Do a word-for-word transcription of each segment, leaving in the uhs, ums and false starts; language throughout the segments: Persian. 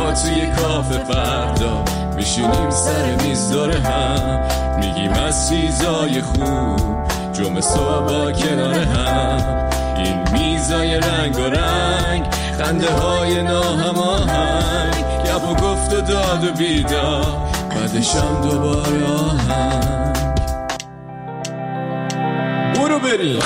ما توی کافه فردا میشینیم سر میز دور هم، میگیم از چیزای خوب جمعه صبح کنار هم. این میزای رنگ و رنگ، خنده های ناهماهنگ، گپ و گفت و داد و بیداد، بعدشم دوباره آهنگ. برو بریم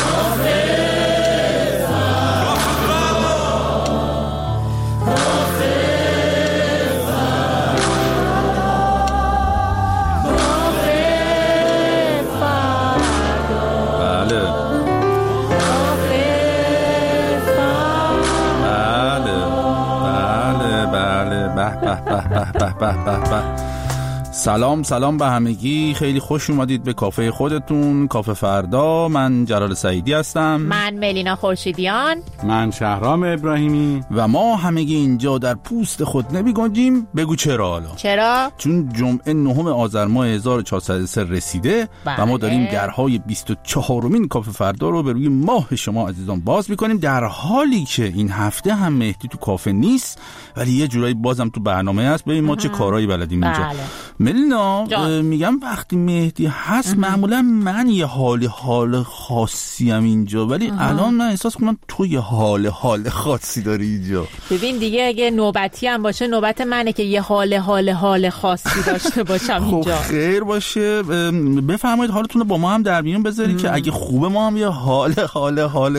سلام سلام به همگی، خیلی خوش اومدید به کافه خودتون، کافه فردا. من جلال سعیدی هستم. من ملینا خورشیدیان. من شهرام ابراهیمی. و ما همگی اینجا در پوست خود نمی گنجیم. بگو چرا حالا؟ چرا؟ چون جمعه نهم آذر ماه هزار و چهارصد و سه رسیده بله. و ما داریم درهای بیست و چهارمین کافه فردا رو به روی ماه شما عزیزان باز میکنیم، در حالی که این هفته هم مهدی تو کافه نیست ولی یه جورایی بازم تو برنامه هست. ببین ما چه کارهایی بلدیم اینجا. بله. ملینا میگم وقتی مهدی هست معمولا من یه حال حال خاصی هم اینجا، ولی اه. الان من احساس کنم تو یه حال حال خاصی داری اینجا. ببین دیگه اگه نوبتی هم باشه نوبت منه که یه حال حال حال خاصی داشته باشم اینجا. خب خیر باشه، بفرمایید حالتون رو با ما هم در میون بذاری که اگه خوبه ما هم یه حال حال حال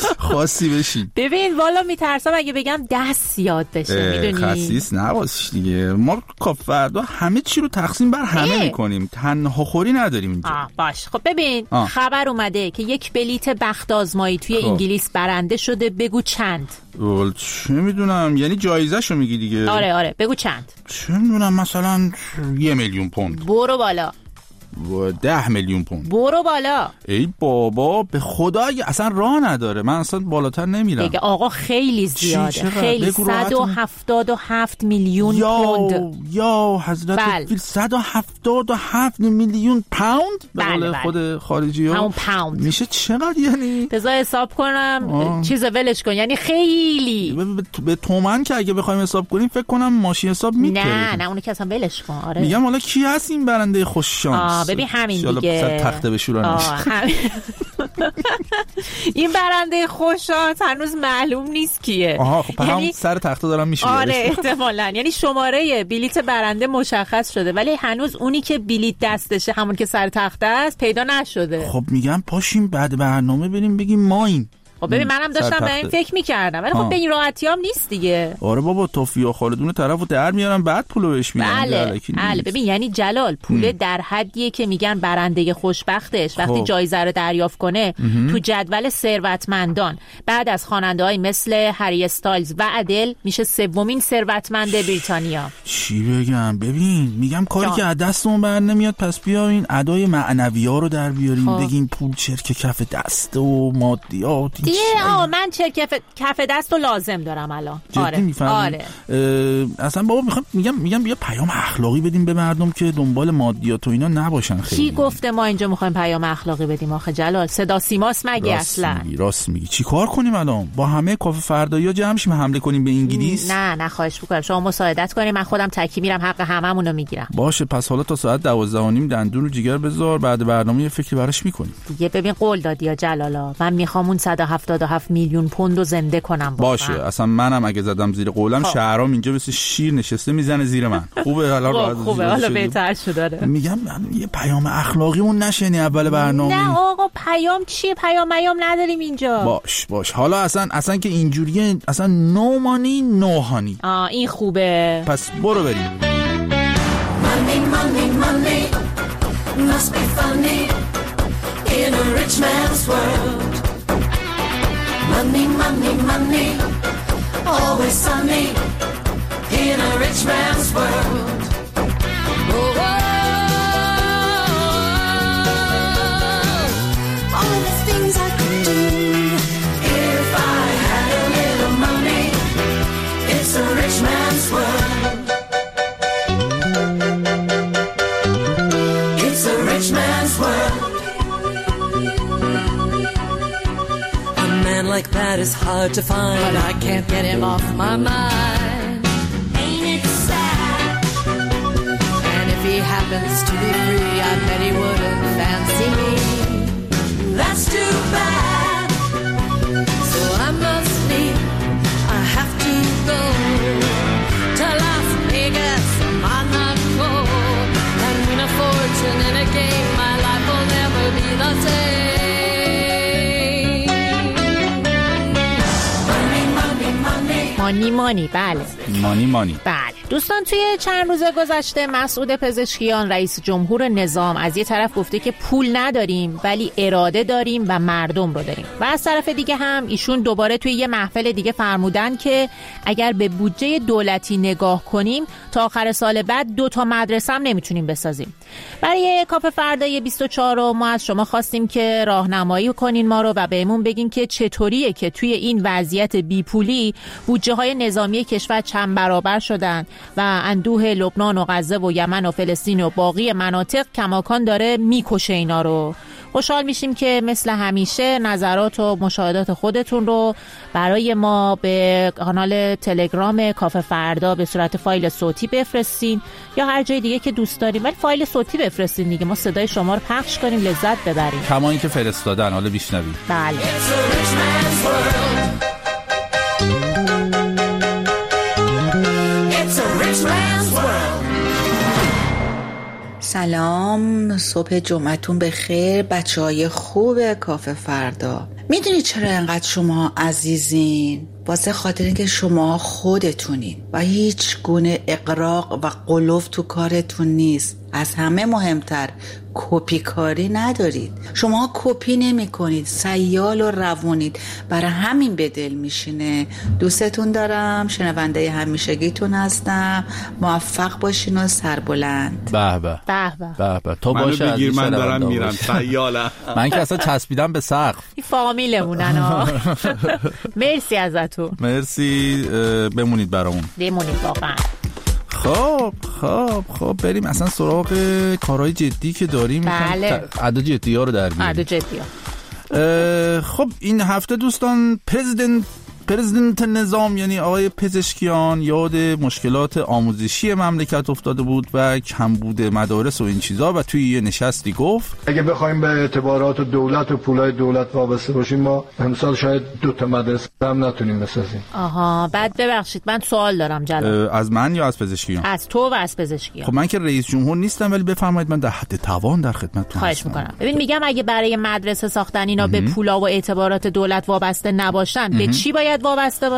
خاصی بشیم. ببین والا میترسم اگه بگم دست یاد بشه، میدونی خسیس نباش دیگه. ما کافه فردا همه چی رو تقسیم بر همه میکنیم، تنها خوری نداریم اینجا. آه باش. خب ببین آه. خبر اومده که یک بلیت بخت آزمایی توی خب. انگلیس برنده شده. بگو چند؟ اول چه میدونم، یعنی جایزه‌شو میگی دیگه؟ آره آره بگو چند. چه میدونم، مثلا یه میلیون پوند. برو بالا. و ده میلیون پوند. برو بالا. ای بابا به خدا اصلا راه نداره، من اصلا بالاتر نمیرم دیگه. آقا خیلی زیاده، خیلی. صد و هفتاد و هفت میلیون یا پوند. یا حضرت بل. صد و هفتاد و هفت میلیون پوند به قول خود خارجی ها. همون پوند میشه چقدر یعنی؟ بذار حساب کنم. آه. چیز ولش کن، یعنی خیلی به, به تومن که اگه بخوایم حساب کنیم فکر کنم ماشین حساب میکنه. نه نه اونو که اصلا ولش کن. آره میگم حالا کی هست این برنده خوش شانس؟ ببین همین دیگه، سر تخته بشورانش. این برنده خوششانس هنوز معلوم نیست کیه. آها خب یعنی... هم سر تخته دارم میشورم. آره احتمالاً، یعنی شماره بلیت برنده مشخص شده ولی هنوز اونی که بلیت دستشه، همون که سر تخته است، پیدا نشده. خب میگم پاشیم بعد برنامه بریم بگیم ما این. خب ببین منم داشتم به این فکر می‌کردم ولی خب به این راحتی هم نیست دیگه. آره بابا، توفیا خالدون طرفو در میارن بعد پولو بهش میدن. بله بله. ببین یعنی جلال پول ام. در حدیه که میگن برنده خوشبختش وقتی خب. جایزه رو دریافت کنه امه. تو جدول ثروتمندان بعد از خواننده‌های مثل هری استایلز و ادل میشه سومین ثروتمند بریتانیا. چی بگم؟ ببین میگم کاری جان. که از دستمون بر نمیاد، پس بیاین ادای معنوی‌ها رو در بیاریم خب. بگیم پول چرک کف دست و مادیات دیگه. آه من چرکف کف دست رو لازم دارم الان. آره آره اصلا بابا میخوام میگم میگم بیا پیام اخلاقی بدیم به مردم که دنبال مادیات و اینا نباشن. خیلی کی گفته ما اینجا میخوایم پیام اخلاقی بدیم آخه جلال؟ صدا سیماست مگه اصلا؟ میگی راست میگی. چی کار کنیم الان؟ با همه کافه فردایا جمع شیم حمله کنیم به انگلیس؟ نه نه خواهش میکنم شما مساعدت کنیم، من خودم تکی میرم حق هممون رو میگیرم. باشه پس حالا تا ساعت دوازده و نیم دندون رو جیگر بذار، بعد برنامه یه فکری براش میکنیم دیگه. ببین قول دادی یا جلالا، من میخوام اون صد و هفتاد و هفت میلیون پوند رو زنده کنم. باشه من. اصلا منم اگه زدم زیر قولم شهرام اینجا مثل شیر نشسته میزنه زیر من. خوبه حالا خوبه حالا بهتر شده. میگم یه پیام اخلاقیمون نشنی اول برنامه. نه آقا پیام چیه؟ پیام میام نداریم اینجا. باش باش حالا اصلا اصلا که اینجوریه، اصلا نو مانی نو هانی. آ این خوبه. پس برو بریم. Money money money must be funny in a rich man's world. Money, money, money, always sunny in a rich man's world. Oh, oh, all the things I could do if I had a little money. It's a rich man's world. It's a rich man's world. Like that is hard to find, but I can't get him off my mind. Ain't it happens to be free, I bet he wouldn't fancy me. That's too bad. So I must leave. I have to go to Las Vegas or Monaco and win a fortune in a game. My life will never be the same. مانی مانی بله مانی مانی بله دوستان، توی چند روز گذشته مسعود پزشکیان رئیس جمهور نظام از یه طرف گفته که پول نداریم ولی اراده داریم و مردم رو داریم، و از طرف دیگه هم ایشون دوباره توی یه محفل دیگه فرمودن که اگر به بودجه دولتی نگاه کنیم تا آخر سال بعد دو تا مدرسه هم نمیتونیم بسازیم. برای کاف فردای بیست و چهار ما از شما خواستیم که راهنمایی کنین ما رو و بهمون بگین که چطوریه که توی این وضعیت بیپولی بودجه های نظامی کشور چند برابر شدن و اندوه لبنان و غزه و یمن و فلسطین و باقی مناطق کماکان داره میکشه اینا رو. خوشحال میشیم که مثل همیشه نظرات و مشاهدات خودتون رو برای ما به کانال تلگرام کاف فردا به صورت فایل صوتی بفرستین یا هر جای دیگه که دوست دارین، ولی فایل صوتی بفرستین دیگه، ما صدای شما رو پخش کنیم لذت ببریم. کما اینکه فرستادن حالا بیشنوید. بله. سلام، صبح جمعتون بخیر بچه های خوب کاف فردا. میدونی چرا انقدر شما عزیزین؟ واسه خاطر اینکه شما خودتونین و هیچ گونه اغراق و قلوف تو کارتون نیست. از همه مهمتر کپی کاری ندارید. شما کپی نمی کنید، سیال و روونید، برای همین به دل میشینه. دوستتون دارم، شنونده همیشگیتون هستم. موفق باشین و سربلند. به به به به به تو منو باشه بگیر، من دارم باشه. میرم سیالم. من که اصلا چسبیدم به سقف. این فامیلمونن ها. مرسی ازتون. مرسی، بمونید برامون. بمونید واقعا. خب خب خب بریم اصلا سراغ کارهای جدی که داریم. بله. ادا جدی ها رو در بیاریم. ادا جدی ها. خب این هفته دوستان پرزیدنت پرزیدنت نظام یعنی آقای پزشکیان یاد مشکلات آموزشی مملکت افتاده بود و کمبود مدارس و این چیزا و توی یه نشستی گفت اگه بخوایم به اعتبارات و دولت و پولای دولت وابسته باشیم ما امسال شاید دو تا مدرسه هم نتونیم بسازیم. آها، بعد ببخشید من سوال دارم جلال. از من یا از پزشکیان؟ از تو و از پزشکیان. خب من که رئیس جمهور نیستم ولی بفرمایید من در حد توان در خدمتتون خواهش میکنم. ببین میگم اگه برای مدرسه ساختن اینا به پولا و اعتبارات دولت وابسته نباشن به چی باید وابسته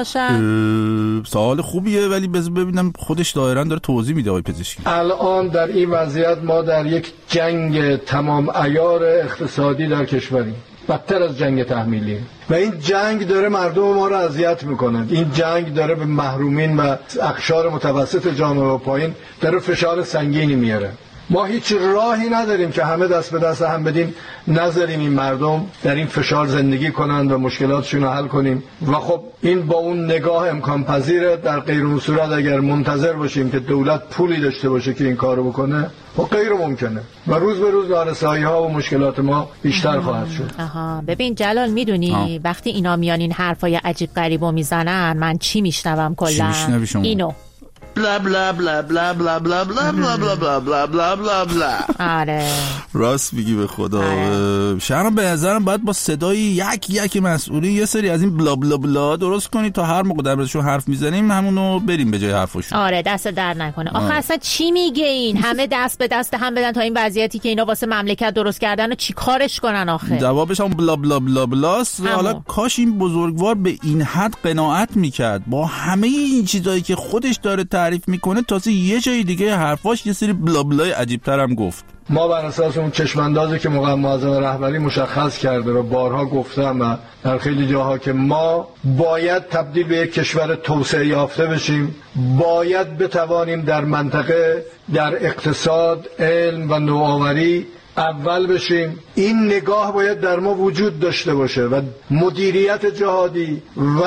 باشن؟ سوال خوبیه ولی بذار ببینم خودش دایرن داره توضیح میده آقای پزشکی. الان در این وضعیت ما در یک جنگ تمام عیار اقتصادی در کشوریم، بدتر از جنگ تحمیلی، و این جنگ داره مردم ما رو اذیت میکنه. این جنگ داره به محرومین و اقشار متوسط جامعه و پایین داره فشار سنگینی میاره. ما هیچ راهی نداریم که همه دست به دست هم بدیم، نذاریم این مردم در این فشار زندگی کنند و مشکلاتشون رو حل کنیم. و خب این با اون نگاه امکان پذیره. در غیر اون صورت اگر منتظر باشیم که دولت پولی داشته باشه که این کارو بکنه و غیر ممکنه و روز به روز نارسایی ها و مشکلات ما بیشتر خواهد شد. آها، ببین جلال میدونی آه. وقتی اینا میان این حرفای عجیب غریبو میزنن من چی میشنوم کلا؟ اینو بلا بلا بلا بلا بلا بلا بلا بلا بلا بلا بلا بلا بلا بلا. آره راست میگی به خدا. شهرام به نظرم باید با صدای یک یک مسئولی یه سری از این بلا بلا بلا درست کنی تا هر موقع در موردشون حرف میزنیم همونو بریم به جای حرفشون. آره دست در نکنه. آخه اصلا چی میگه این؟ همه دست به دست هم بدن تا این وضعیتی که اینا واسه مملکت درست کردن و چی کارش کنن آخه؟ جوابش هم بلا بلا بلا بلاست. حالا کاش این بزرگوار به این حد قناعت میکرد با همه این چیزایی که خودش داره تعریف میکنه تازه یه جای دیگه حرفاش یه سری بلا بلای عجیب‌تر هم گفت. ما بر اساس اون چشماندازی که مقام معظم رهبری مشخص کرده و بارها گفتم و در خیلی جاها که ما باید تبدیل به یک کشور توسعه یافته بشیم، باید بتوانیم در منطقه در اقتصاد، علم و نوآوری اول بشیم. این نگاه باید در ما وجود داشته باشه و مدیریت جهادی و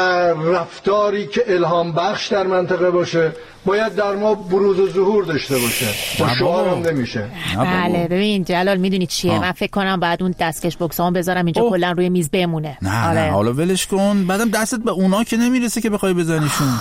رفتاری که الهام بخش در منطقه باشه باید در ما بروز و ظهور داشته باشه. با شعار هم نمیشه. بله ببین جلال میدونی چیه آه. من فکر کنم بعد اون دستکش بکسام بذارم اینجا کلا روی میز بمونه. نه آره. نه حالا ولش کن، بعدم دستت به اونا که نمیرسه که بخوای بزنیشون.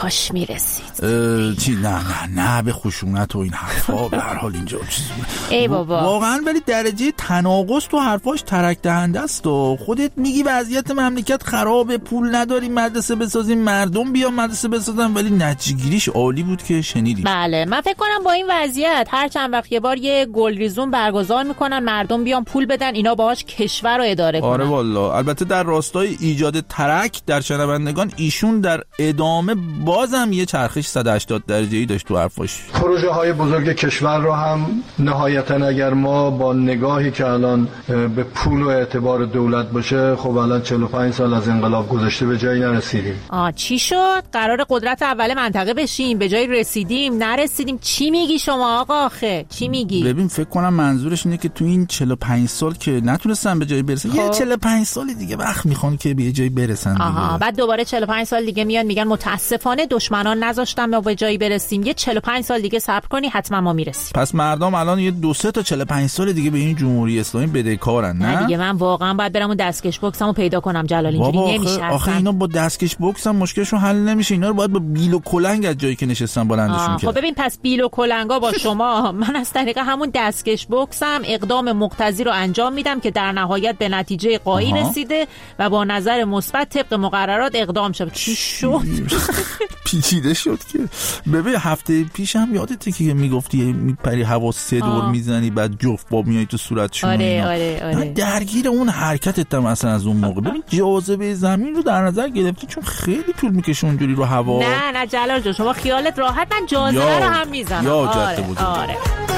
کاش میرسید. چی؟ نه نه نه به خشونت و این حرفا. به هر حال اینجا چیز ای بابا واقعا ولی درجه تناقض تو حرفاش ترک دهنده است و خودت میگی وضعیت مملکت خرابه، پول نداریم مدرسه بسازیم، مردم بیان مدرسه بسازن، ولی نتیجه‌گیریش عالی بود که شنیدی. بله من فکر کنم با این وضعیت هر چند وقت یه بار یه گلریزون برگزار میکنن، مردم بیان پول بدن، اینا باهاش کشور رو اداره کنن. آره والله. البته در راستای ایجاد ترک در شنوندگان ایشون در ادامه بازم یه چرخش صد و هشتاد درجه‌ای داشت تو حرفاش. پروژه های بزرگ کشور رو هم نهایتا اگر ما با نگاهی که الان به پول و اعتبار دولت باشه، خب الان چهل و پنج سال از انقلاب گذشته به جایی نرسیدیم. آ چی شد؟ قرار قدرت اول منطقه بشیم، به جایی رسیدیم نرسیدیم. چی میگی شما آقا آخه؟ چی میگی؟ ببین فکر کنم منظورش اینه که تو این چهل و پنج سال که نتونستن به جایی برسن، یه چهل و پنج سال دیگه وقت میخوان که به جایی برسن دیگه. آها بعد دوباره چهل و پنج سال دیگه میان میگن متاسفانه دشمنان نذاشتن ما به جایی برسیم، یه چهل و پنج سال دیگه صبر کنی حتما ما میرسیم. پس مردم الان یه دو سه تا چهل و پنج سال دیگه به این جمهوری اسلامی بدهکارن. نه نه دیگه من واقعا باید برم اون دستکش بوکسمو پیدا کنم جلال، اینجوری نمیشه. آخه اینا با دستکش بوکس هم مشکلشون حل نمیشه، اینا رو باید با بیل و کلنگ از جایی که نشستن بلندشون کرد. خب ببین پس بیل و کلنگا با شما، من از طریق همون دستکش بوکسم اقدام مقتضی رو انجام میدم که در نهایت به نتیجه قایی رسیده و با نظر مثبت طبق مقررات اقدام شد. چی شد؟ پیچیده شد که. ببین هفته پیش هم یادته که میگفتی میپری هوا سه دور میزنی بعد جفت باب میای تو صورتشون. آره آره آره. درگیر اون حرکتت هم اصلا از اون موقع. ببین جاذبه زمین رو در نظر گرفتی چون خیلی طول میکشه اونجوری رو هوا. نه نه جلال جان شما خیالت راحت، من جاذبه رو هم میزنم. یا جاده بود. آره.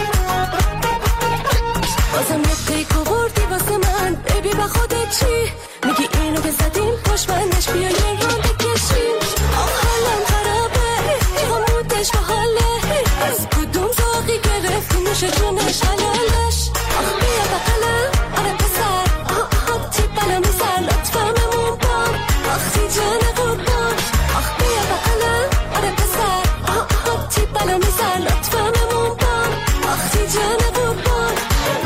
بازم یه قیق آوردی واسه من بیبی با خودت چی میگی اینو که زدیم پشت بندش بیا یه رام بکشیم. آخ حالم خرابه خمودش با حاله از کدوم زاقی گرفتی میشه جونش حلالش. آخ بیا بقلم آره پسر آه آه تی بلا میزن لطفا ممون بام آخ تی جان قربان. آخ بیا بقلم آره پسر آه آه تی بلا میزن لطفا ممون بام آخ تی جان قربان.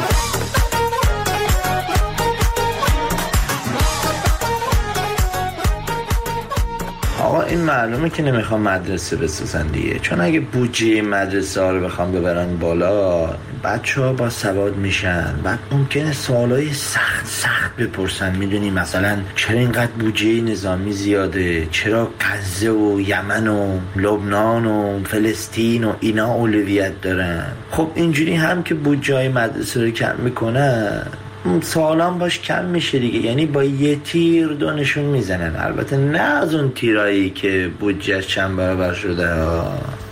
آقا این معلومه که نمیخوام مدرسه بسازن دیگه، چون اگه بودجه مدرسه ها رو بخوام ببرن بالا بچه ها با سواد میشن، بعد ممکنه سوالای سخت سخت بپرسن. میدونی مثلا چرا اینقدر بودجه نظامی زیاده، چرا غزه و یمن و لبنان و فلسطین و اینا اولویت دارن. خب اینجوری هم که بودجه مدرسه رو کم میکنن سوالان باش کم میشه دیگه، یعنی با یه تیر دونشون میزنن. البته نه از اون تیرایی که بودجهش چند برابر شده ها.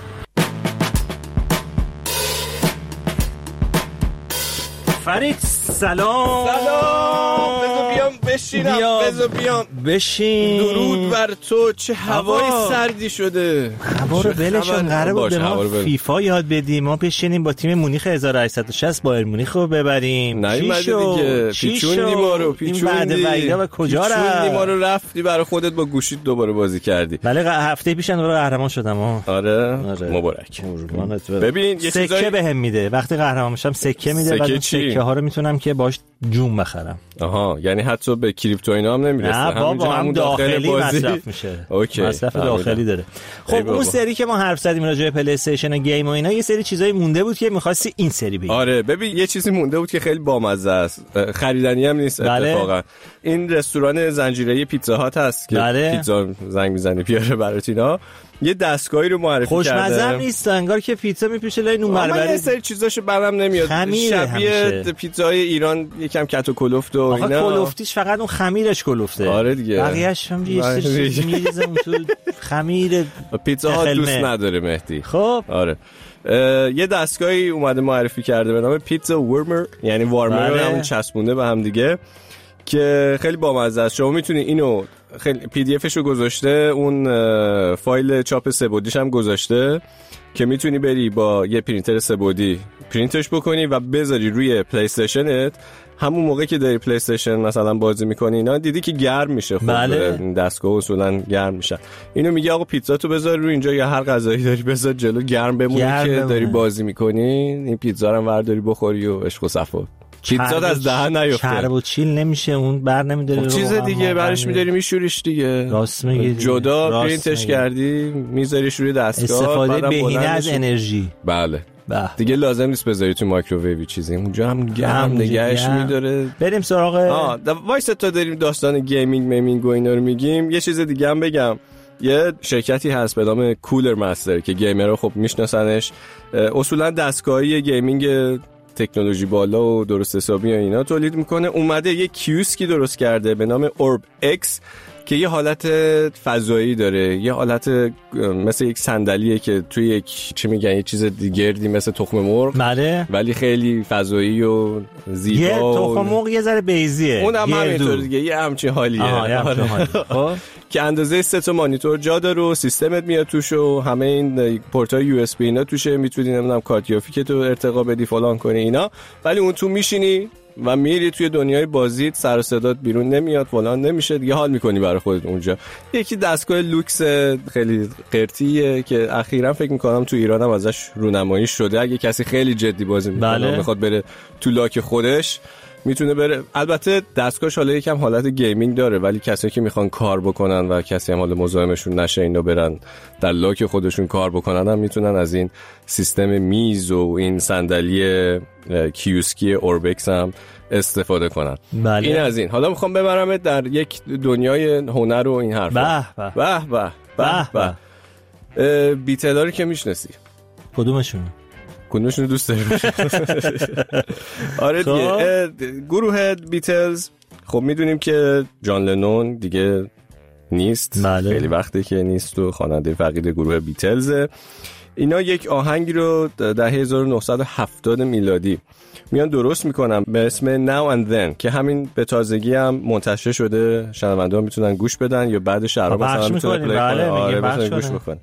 فرید سلام. سلام. بذار بیام بشینم. بذار بیام بشین. درود بر تو. چه هوای سردی شده. هوا رو ولشون. قراره بود به ما فیفا یاد بدیم، ما بشینیم با تیم مونیخ هزار و هشتصد و شصت بایر مونیخ رو ببریم. نیومده دیگه. پیچوندی ما رو. پیچوندی. این بعد وعیدا به کجا رفت؟ پیچوندی ما رو رفتی برای خودت با گوشیت دوباره بازی کردی. بله هفته پیش دوباره قهرمان شدم. آره. مبارک. ببین یه سکه بهم میده وقتی قهرمان میشم، سکه میده. بعد سکه ها رو میتونم که باش جون بخرم. آها یعنی حتی به کریپتو اینا هم نمیرسه. نه بابا هم داخلی مصرف میشه. اوکی. مصرف داخلی داره. خب اون سری که ما حرف زدیم راجع به پلی استیشن و گیم و اینا، یه سری چیزای مونده بود که می‌خواستی این سری بگی. آره ببین یه چیزی مونده بود که خیلی بامزه است، خریدنی هم نیست. بله. اتفاقا این رستوران زنجیره‌ای پیتزا هات هست که بله. پیتزا زنگ میزنه بیاره برات اینا، یه دستگاهی رو معرفی کرده. خوشمزه نیست، انگار که پیتزا میپیشه لای نون بربری. یه سری چیزاشو برام نمیاد. شبیه پیتزای ایران یکم کت و کلفت و اینا. آخه کلفتیش فقط اون خمیرش کلفته. آره دیگه. بقیه‌اش هم یه چیزی میریزه اون تو خمیر. پیتزا ها دوست نداره مهدی. خب آره یه دستگاهی اومده معرفی کرده به نام پیتزا وارمر، یعنی وارمر رو همون چسبونده به هم دیگه که خیلی بامزه است. شما میتونی اینو خیلی پی دی افش رو گذاشته، اون فایل چاپ سه بعدیش هم گذاشته که میتونی بری با یه پرینتر سه بعدی پرینتش بکنی و بذاری روی پلی استیشنت. همون موقع که داری پلی استیشن مثلا بازی میکنی اینا دیدی که گرم میشه. خب بله. دستگاه اصولا گرم میشن. اینو میگه آقا پیتزا تو بذار رو اینجا یا هر غذایی داری بذار جلو گرم بمونه که داری بازی میکنی، این پیتزا رو ورداری بخوری و عشق و صفا. پیتزا از دهن نیفته. چرب و چیل نمیشه، اون بر نمیداره. خب چیز دیگه برش می‌داری میشوریش دیگه. راست میگی. جدا پرینتش کردی میذاریش روی دستگاه. استفاده بهینه از انرژی. بله. بله. دیگه لازم نیست بذاری تو مایکروویو چیزی، اونجا هم گرم نگهش می‌داره. بریم سراغ آ وایس تا داریم داستان گیمینگ میمینگ و اینا رو میگیم. یه چیز دیگه هم بگم. یه شرکتی هست به نام کولر مستر که گیمرها خب میشناسنش. اصولا دستگاهی گیمینگ تکنولوژی بالا و درست حسابی و اینا تولید میکنه. اومده یه کیوسکی درست کرده به نام اورب اکس که یه حالت فضایی داره، یه حالت مثل یک صندلیه که توی یک چی میگن یه چیز دیگردی مثل تخم مرغ، بله، ولی خیلی فضایی و زیبا. یه تخم مرغ یه ذره بیزیه، اون هم همینطور دیگه، یه همچین حالیه. آها یه همچین حالی. خب که اندازه سه تا مانیتور جا داره و سیستمت میاد توش و همه این پورتای یو اس بی اینا توشه، میتونی نمیدونم کارت گرافیک تو ارتقا بدی فلان کنی اینا، ولی اون تو میشینی و میری توی دنیای بازیت، سر و صدات بیرون نمیاد، فلان نمیشه دیگه، حال میکنی برای خودت اونجا. یکی دستگاه لوکس خیلی قرتیه که اخیراً فکر میکنم تو ایران هم ازش رونمایی شده. اگه کسی خیلی جدی بازی میکنه بله. میخواد بره تو لاک خودش میتونه بره. البته دستگاهش حالا یکم حالت گیمینگ داره، ولی کسایی که میخوان کار بکنن و کسی هم حالا مزاحمشون نشه اینا برن در لاک خودشون کار بکنن هم میتونن از این سیستم میز و این صندلی کیوسکی اوربکس هم استفاده کنن. بله. این از این. حالا میخوام ببرمت در یک دنیای هنر و این حرفا. به به به به به. بیتلا رو که میشناسی؟ کدومشون؟ کدومشون رو دوست داری؟ آره دیگه. گروه بیتلز خب میدونیم که جان لنون دیگه نیست. بله. خیلی وقته که نیست و خواننده فقید گروه بیتلزه. اینا یک آهنگی رو در هزار و نهصد و هفتاد میلادی میان درست میکنن به اسم Now and Then که همین به تازگی هم منتشر شده، شنونده ها میتونن گوش بدن یا بعد شهرها مثلا میتونن پلی کنن. آره بتونن گوش بکنن.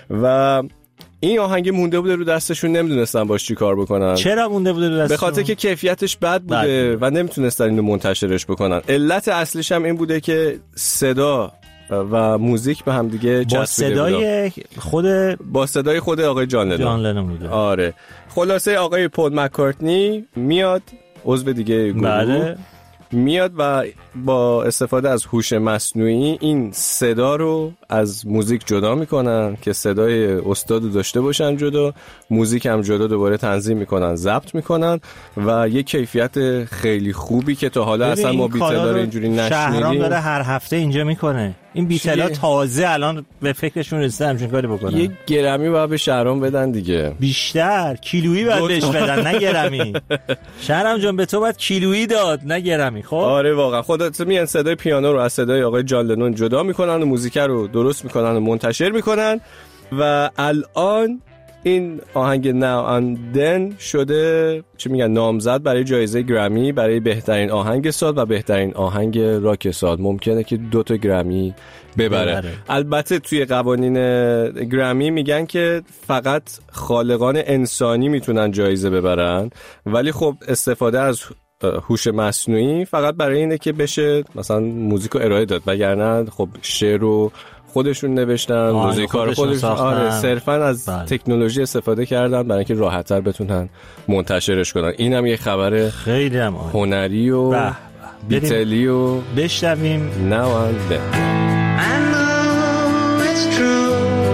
و این آهنگ مونده بوده رو دستشون، نمیدونستن باش چی کار بکنن. چرا مونده بوده رو دستشون؟ به خاطر که کیفیتش بد بوده بد. و نمیتونستن اینو منتشرش بکنن. علت اصلیش هم این بوده که صدا و موزیک به هم دیگه با صدای خود با صدای خود آقای جان لنون جان لنون بوده. آره. خلاصه آقای پول مکارتنی میاد، عضو دیگه گروه بله. میاد و با استفاده از هوش مصنوعی این صدا رو از موزیک جدا میکنن که صدای استاد داشته باشن جدا، موزیک هم جدا دوباره تنظیم میکنن، ضبط میکنن و یک کیفیت خیلی خوبی که تا حالا اصلا ما بیتلا رو اینجوری نشنیدیم. شهرام داره هر هفته اینجا میکنه. این بیتلا تازه الان به فکرشون رسیده همچین کاری بکنن. یه گرمی باید به شهرام بدن دیگه. بیشتر کیلویی باید بهش بدن نه گرمی. شهرام جان به تو باید کیلویی داد نه گرمی. خب آره واقعا. خودت میان صدای پیانو رو از صدای آقای جان لنون جدا میکنن و موزیک رو درست میکنن و منتشر میکنن و الان این آهنگ Now and Then شده چی میگن نامزد برای جایزه گرمی برای بهترین آهنگ سال و بهترین آهنگ راک سال. ممکنه که دو تا گرمی ببره. ببره. البته توی قوانین گرمی میگن که فقط خالقان انسانی میتونن جایزه ببرن، ولی خب استفاده از هوش مصنوعی فقط برای اینه که بشه مثلا موزیک رو ارائه داد، وگرنه خب شعر رو خودشون نوشتن، موزیکار خودشون آره صرفا از بله. تکنولوژی استفاده کردن برای اینکه راحت‌تر بتونن منتشرش کنن. اینم یه خبر خیلی هم هنری و بح بح. بیتلی و بشنویم. Now and Then. I know it's true.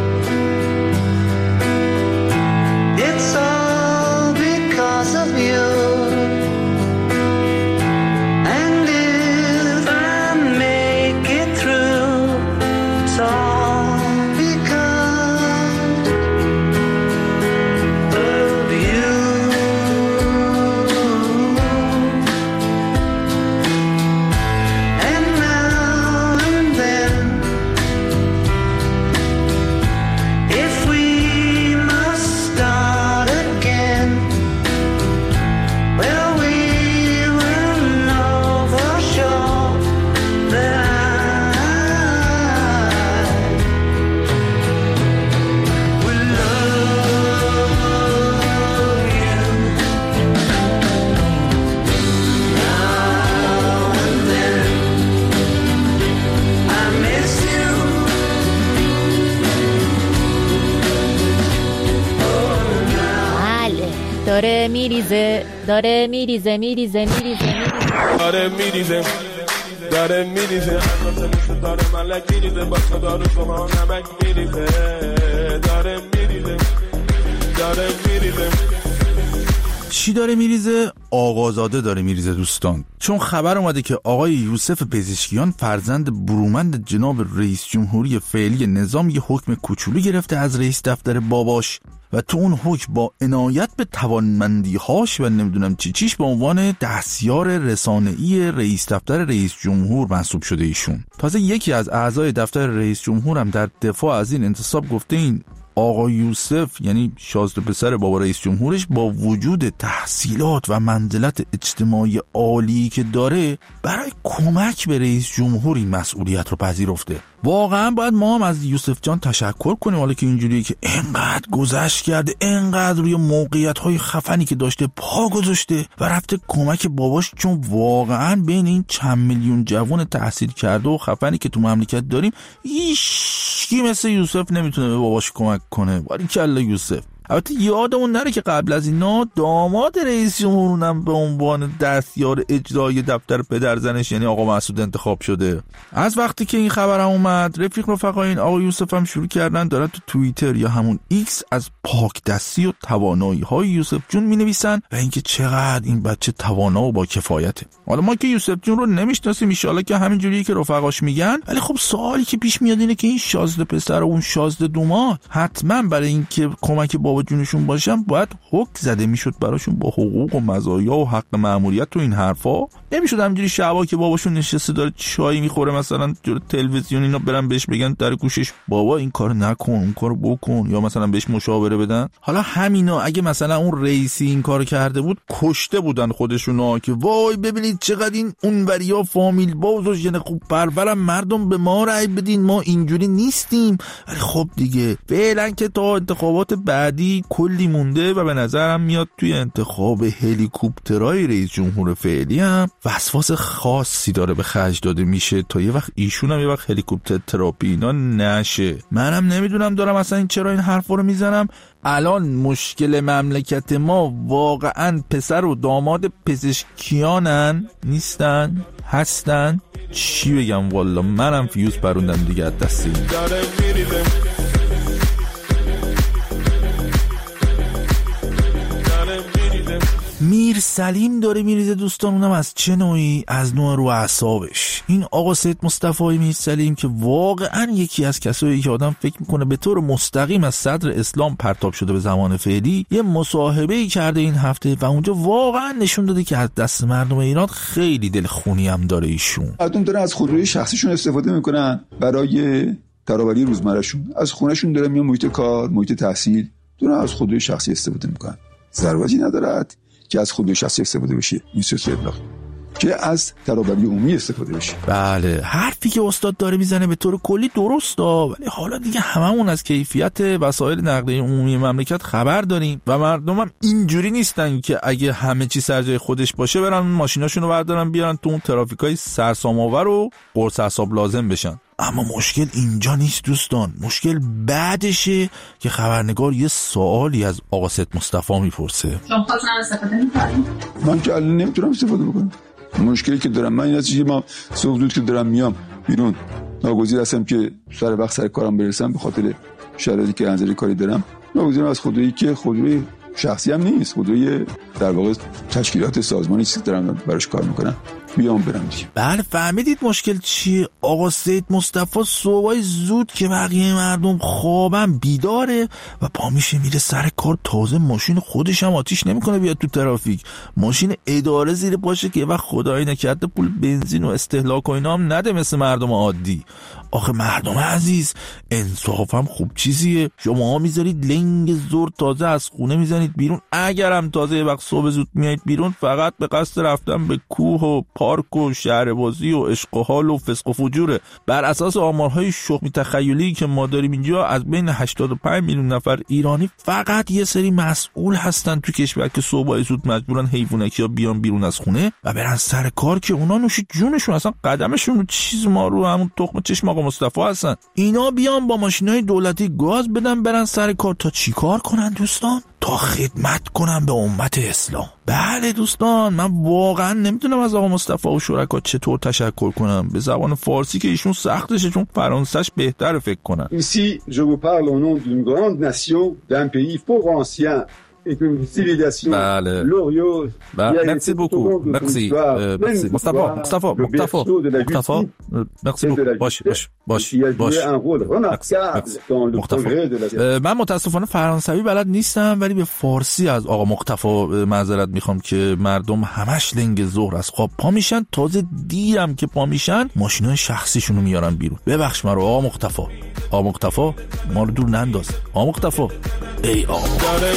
It's all because of you. And if I make it through, it's all because of you. And now and then داره میریزه داره میریزه میریزه میریزه میریزه داره میریزه داره میریزه داره ملک میریزه با داره شما نمک میریزه داره میریزه داره میریزه. چی داره میریزه؟ آقازاده داره میریزه دوستان، چون خبر اومده که آقای یوسف پزشکیان فرزند برومند جناب رئیس جمهوری فعلی نظام یه حکم کوچولو گرفته از رئیس دفتر باباش و تو اون حکم با عنایت به توانمندی‌هاش و نمیدونم چی چیش به عنوان دستیار رسانه‌ای رئیس دفتر رئیس جمهور منصوب شده ایشون. تازه یکی از اعضای دفتر رئیس جمهور هم در دفاع از این انتصاب گفته این آقا یوسف یعنی شازده پسر بابا رئیس جمهورش با وجود تحصیلات و منزلت اجتماعی عالی که داره برای کمک به رئیس جمهور این مسئولیت رو پذیرفته. واقعا باید ما هم از یوسف جان تشکر کنیم، حالا که اینجوریه که انقدر گذشت کرده، انقدر روی موقعیت‌های خفنی که داشته پا گذاشته و رفته کمک باباش، چون واقعا بین این چند میلیون جوان تحصیل کرده و خفنی که تو مملکت داریم هیچکی مثل یوسف نمیتونه به باباش کمک کنه. باریکلا یوسف. البته یادمون نره که قبل از اینا داماد رئیس جمهور هم به عنوان دستیار اجرایی دفتر پدرزنش یعنی آقا مسعود انتخاب شده. از وقتی که این خبر هم اومد رفیق رفقای این آقا یوسف هم شروع کردن دارن تو توییتر یا همون ایکس از پاک دستی و توانایی های یوسف جون می نویسن و اینکه چقدر این بچه توانا و با کفایته. حالا ما که یوسف جون رو نمیشناسیم، ان شاءالله که همین جوریه که رفقاش میگن، ولی خب سوالی که پیش میاد اینه که این شازده پسر و اون شازده دوماد حتما برای اینکه کمک بابا جونشون باشن باید حق زده میشد براشون با حقوق و مزایا و حق مأموریت و این حرفا. نمیشد همینجوری شبا که باباشون نشسته داره چای میخوره مثلا جلوی تلویزیون اینا برن بهش بگن در گوشش بابا این کارو نکن اون کارو بکن، یا مثلا بهش مشاوره بدن. حالا همینا اگه مثلا اون رئیسی این کارو کرده بود کشته بودن خودشونا که وای ببینید چقدر این اونوریا فامیل باز یعنی خوب پرورم مردم به ما رأی بدین ما اینجوری نیستیم. ولی خب دیگه فعلا که تا انتخابات بعدی کلی مونده و به نظرم میاد توی انتخاب هلیکوپترای رئیس جمهور فعلی هم وسواس خاصی داره به خرج داده میشه تا یه وقت ایشون هم یه وقت هلیکوپتر تراپی اینا نشه. منم نمیدونم دارم اصلا این چرا این حرفا رو میزنم. الان مشکل مملکت ما واقعا پسر و داماد پزشکیانن نیستن هستن. چی بگم والا منم فیوز پروندم دیگه از دستی. میر سلیم داره میریزه دوستان، اونم از چه نوعی؟ از نوع رو اعصابش. این آقا سید مصطفی میر سلیم که واقعا یکی از کسایی که آدم فکر میکنه به طور مستقیم از صدر اسلام پرتاب شده به زمان فعلی، یه مصاحبه‌ای کرده این هفته و اونجا واقعا نشون داده که از دست مردم ایران خیلی دلخونی هم داره ایشون. مردم دارن از خودروی شخصیشون استفاده میکنن برای ترابری روزمرهشون، از خونهشون دارن میان محیط کار، محیط تحصیل، دارن از خودروی شخصی استفاده میکنن. ضرورتی ندارد که از خودروی شخصی استفاده بشه، این سیاست ابلاغ که از ترابری عمومی استفاده بشه. بله حرفی که استاد داره میزنه به طور کلی درسته، ولی حالا دیگه هممون از کیفیت وسایل نقلیه عمومی مملکت خبر داریم و مردم هم اینجوری نیستن که اگه همه چی سر جای خودش باشه برن ماشیناشونو بردارن بیارن تو اون ترافیکای سرسام‌آور و قرص اعصاب لازم بشن. اما مشکل اینجا نیست دوستان، مشکل بعدشه که خبرنگار یه سوالی از آقا سید مصطفی میپرسه. شما خودتون استفاده می‌کنید؟ من که الان نمیتونم استفاده بکنم. مشکلی که دارم من این است که ما صبح زود که دارم میام بیرون ناگزیر هستم که سر وقت سر کارم برسم به خاطر شرایطی که انزلی کاری دارم. ناگزیرم از خودرویی که خودروی شخصی هم نیست، خودروی در واقع تشکیلات سازمانی که دارم براش کار میکنم بیام برم دیگه. بله فهمیدید مشکل چیه؟ آقا سید مصطفی صبحای زود که بقیه مردم خوابن بیداره و پا میشه میره سر کار. تازه ماشین خودش هم آتیش نمیکنه بیاد تو ترافیک، ماشین اداره زیر باشه که وقت خدایی نکرده پول بنزین و استهلاک و اینا هم نده مثل مردم عادی. آخه مردم عزیز انصاف هم خوب چیزیه. شما میذارید لنگ زور تازه از خونه میزنید بیرون، اگرم تازه یه وقت صبح زود میایید بیرون فقط به قصد رفتن به کوه و پارک و شهربازی و عشق و حال و فسق و فجوره. بر اساس آمارهای شخمی تخیلی که ما داریم اینجا از بین هشتاد و پنج میلیون نفر ایرانی فقط یه سری مسئول هستن تو کشور که صبح زود مجبورن حیوانکیا بیان بیرون از خونه و برن سر کار که اونا نوش جونشون اصلا قدمشون رو چیز ما رو همون تخم چشم آقا مصطفی هستن. اینا بیان با ماشینای دولتی گاز بدن برن سر کار تا چیکار کنن دوستان؟ تا خدمت کنم به امت اسلام. بله دوستان، من واقعا نمیتونم از آقا مصطفی و شرکا چطور تشکر کنم به زبان فارسی که ایشون سختشه، چون فرانسهش بهتره فکر کنم. Ici, je vous parle au nom d'une grande nation, d'un pays fort ancien. بله بله مرسی بوکو مرسی مرسی مصطفی مصطفی مصطفی مصطفی مرسی بوکو باش باش باش باش من متاسفانه فرانسوی بلد نیستم، ولی به فارسی از آقا مصطفی معذرت میخوام که مردم همش لنگ ظهر از خواب پا میشن، تازه دیرم که پا میشن ماشینای شخصیشونو میارن بیرون. ببخش من رو آقا مصطفی، آقا مصطفی ما رو دور ننداز آقا مصطفی. ای آقا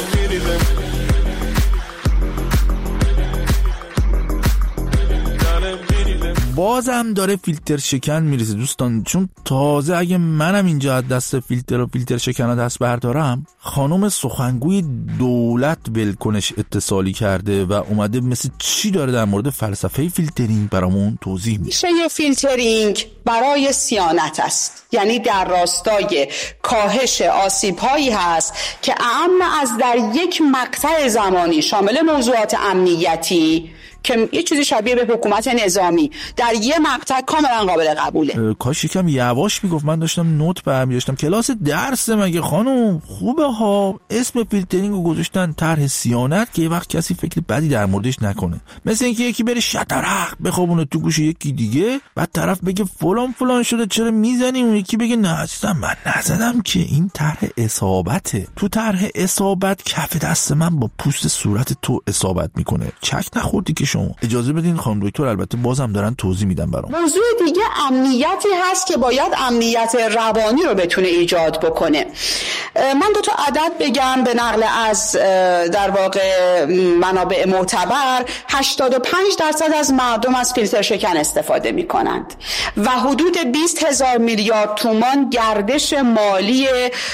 بازم داره فیلتر شکن میرسه دوستان، چون تازه اگه منم اینجا از دست فیلتر و فیلتر شکن دست بردارم، خانم سخنگوی دولت ولکنش اتصالی کرده و اومده مثل چی داره در مورد فلسفه فیلترینگ برامون توضیح میده. میشه فیلترینگ برای صیانت است، یعنی در راستای کاهش آسیب‌هایی هست که اعم از در یک مقطع زمانی شامل موضوعات امنیتی که یه چیزی شبیه به حکومت نظامی در یه مقطع کاملا قابل قبوله. کاش یکم یواش میگفت، من داشتم نوت برمی داشتم. کلاس درس مگه خانم؟ خوبه ها، اسم فیلترینگو گذاشتن طرح صیانت که یه وقت کسی فکر بدی در موردش نکنه، مثل اینکه یکی بره شطرق بخوابونه تو گوش یکی دیگه، بعد طرف بگه فلان فلان شده چرا میزنی، اون یکی بگه نه عزیزم من نزدم که این طرح اصابته. تو طرح اصابت کف دست من با پوست صورت تو اصابت میکنه، چک نخوردی که شما. اجازه بدین خانم دکتر البته بازم دارن توضیح میدن برام. موضوع دیگه امنیتی هست که باید امنیت روانی رو بتونه ایجاد بکنه. من دو تا عدد بگم به نقل از در واقع منابع معتبر. هشتاد و پنج درصد از مردم از فیلتر شکن استفاده میکنند و حدود بیست هزار میلیارد تومان گردش مالی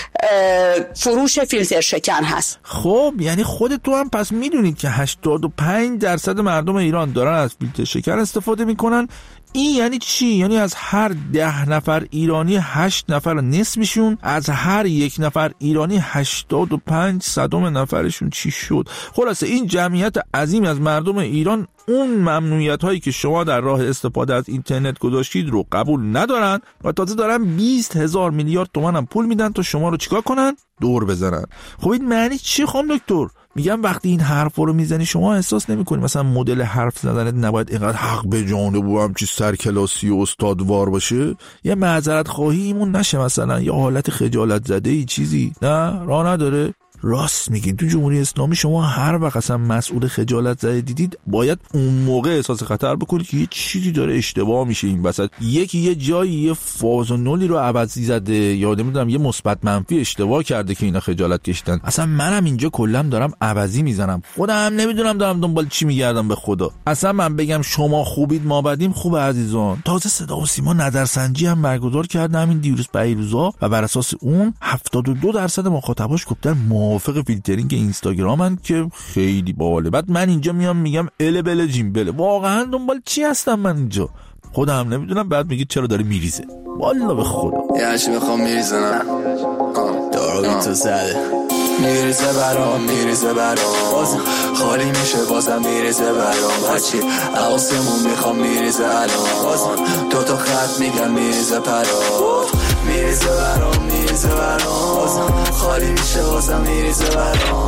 فروش فیلتر شکن هست. خب یعنی خود تو هم پس میدونید که هشتاد و پنج درصد مردم ایران دارن از فیلتر شکن استفاده میکنن. این یعنی چی؟ یعنی از هر ده نفر ایرانی هشت نفر نصفشون، از هر یک نفر ایرانی هشتاد و پنج صدم نفرشون چی شد؟ خلاصه این جمعیت عظیم از مردم ایران اون ممنوعیت هایی که شما در راه استفاده از اینترنت گذاشتید رو قبول ندارن و تازه دارن بیست هزار میلیارد تومان هم پول میدن تا شما رو چیکار کنن؟ دور بزنن. خب این معنی چی خانم دکتر؟ میگم وقتی این حرف رو میزنی شما احساس نمیکنی مثلا مدل حرف زدنت نباید اینقدر حق به جانب و همچی سرکلاسی و استادوار باشه؟ یه معذرت خواهی ایمون نشه مثلا، یه حالت خجالت زده ای چیزی؟ نه راه نداره. راست میگین، تو جمهوری اسلامی شما هر وقت اصلا مسئول خجالت زده دیدید باید اون موقع احساس خطر بکنید که یه چیزی داره اشتباه میشه این وسط، یکی یه جایی یه فاز و نولی رو عوضی زده یا نمیدونم یه مثبت منفی اشتباه کرده که اینا خجالت کشیدن. اصلا منم اینجا کلا دارم عوضی میزنم، خودم نمیدونم دارم دنبال چی میگردم به خدا. اصلا من بگم شما خوبید ما بدیم خوب عزیزان. تازه صدا و سیما نظرسنجی هم برگزار کرده همین دیروز پیروزا و بر اساس اون هفتاد و دو درصد مخاطباش گفتن موافق فیلترینگ اینستاگرامن که خیلی باحاله. بعد من اینجا میام میگم ال بل جیم بله، واقعا دنبال چی هستم من اینجا؟ خودم نمیدونم. بعد میگید چرا داره میریزه. والا به خدا یه هرچی میخوام میریزنم دارو تو زده میریزه برام میریزه برام بازم خالی میشه بازم میریزه برام هرچی آسمون میخوام میریزه الان بازم دو تا خط میگم میریزه پرام میریزه برام میریزه برام بازم خالی میشه بازم میریزه برام.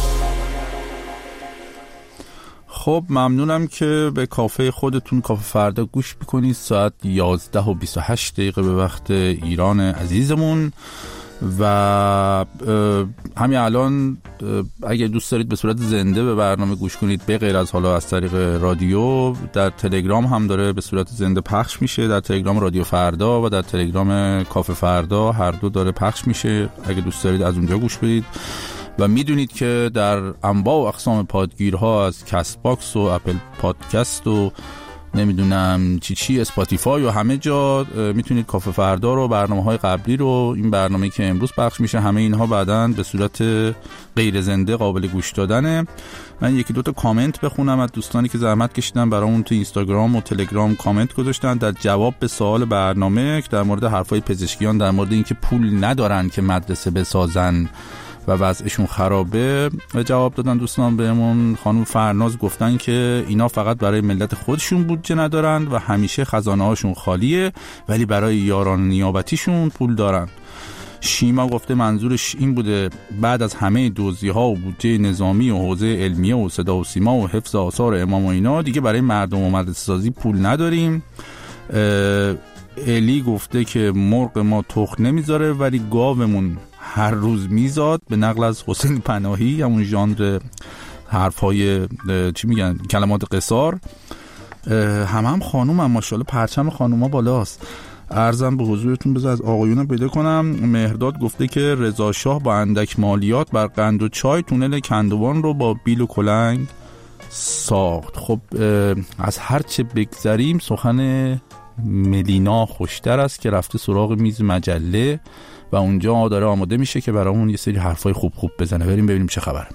خب ممنونم که به کافه خودتون کافه فردا گوش میکنید. ساعت یازده و بیست و هشت دقیقه به وقت ایران عزیزمون و همین الان اگه دوست دارید به صورت زنده به برنامه گوش کنید به غیر از حالا از طریق رادیو، در تلگرام هم داره به صورت زنده پخش میشه، در تلگرام رادیو فردا و در تلگرام کافه فردا هر دو داره پخش میشه. اگه دوست دارید از اونجا گوش بدید و میدونید که در انواع و اقسام پادگیرها از کست باکس و اپل پادکست و نمیدونم چی چی اسپاتیفای و همه جا میتونید کافه فردا رو، برنامه‌های قبلی رو، این برنامه‌ای که امروز پخش میشه، همه اینها بعداً به صورت غیر زنده قابل گوش دادنه. من یکی دو تا کامنت بخونم از دوستانی که زحمت کشیدن برامون تو اینستاگرام و تلگرام کامنت گذاشتن در جواب به سوال برنامه در مورد حرفای پزشکیان در مورد اینکه پول ندارن که مدرسه بسازن و وضعشون خرابه جواب دادن دوستان بهمون. خانم فرناز گفتن که اینا فقط برای ملت خودشون بودجه ندارن و همیشه خزانه هاشون خالیه ولی برای یاران نیابتیشون پول دارن. شیما گفته منظورش این بوده بعد از همه دزدی‌ها و بودجه نظامی و حوزه علمیه و صدا و سیما و حفظ آثار امام و اینا دیگه برای مردم و مدرسه سازی پول نداریم. الی گفته که مرغ ما تخم نمیذاره ولی گاومون هر روز میزاد، به نقل از حسین پناهی، همون ژانر حرفای چی میگن کلمات قصار. هم هم خانوم هم ماشاءالله پرچم خانوما بالاست. عرضم به حضورتون بذار از آقایون پیدا کنم. مهرداد گفته که رضا شاه با اندک مالیات بر قند و چای تونل کندوان رو با بیل و کلنگ ساخت. خب از هر چه بگذریم سخن ملینا خوشتر است که رفته سراغ میز مجله و اونجا داره آماده میشه که برامون یه سری حرفای خوب خوب بزنه. بریم ببینیم چه خبره.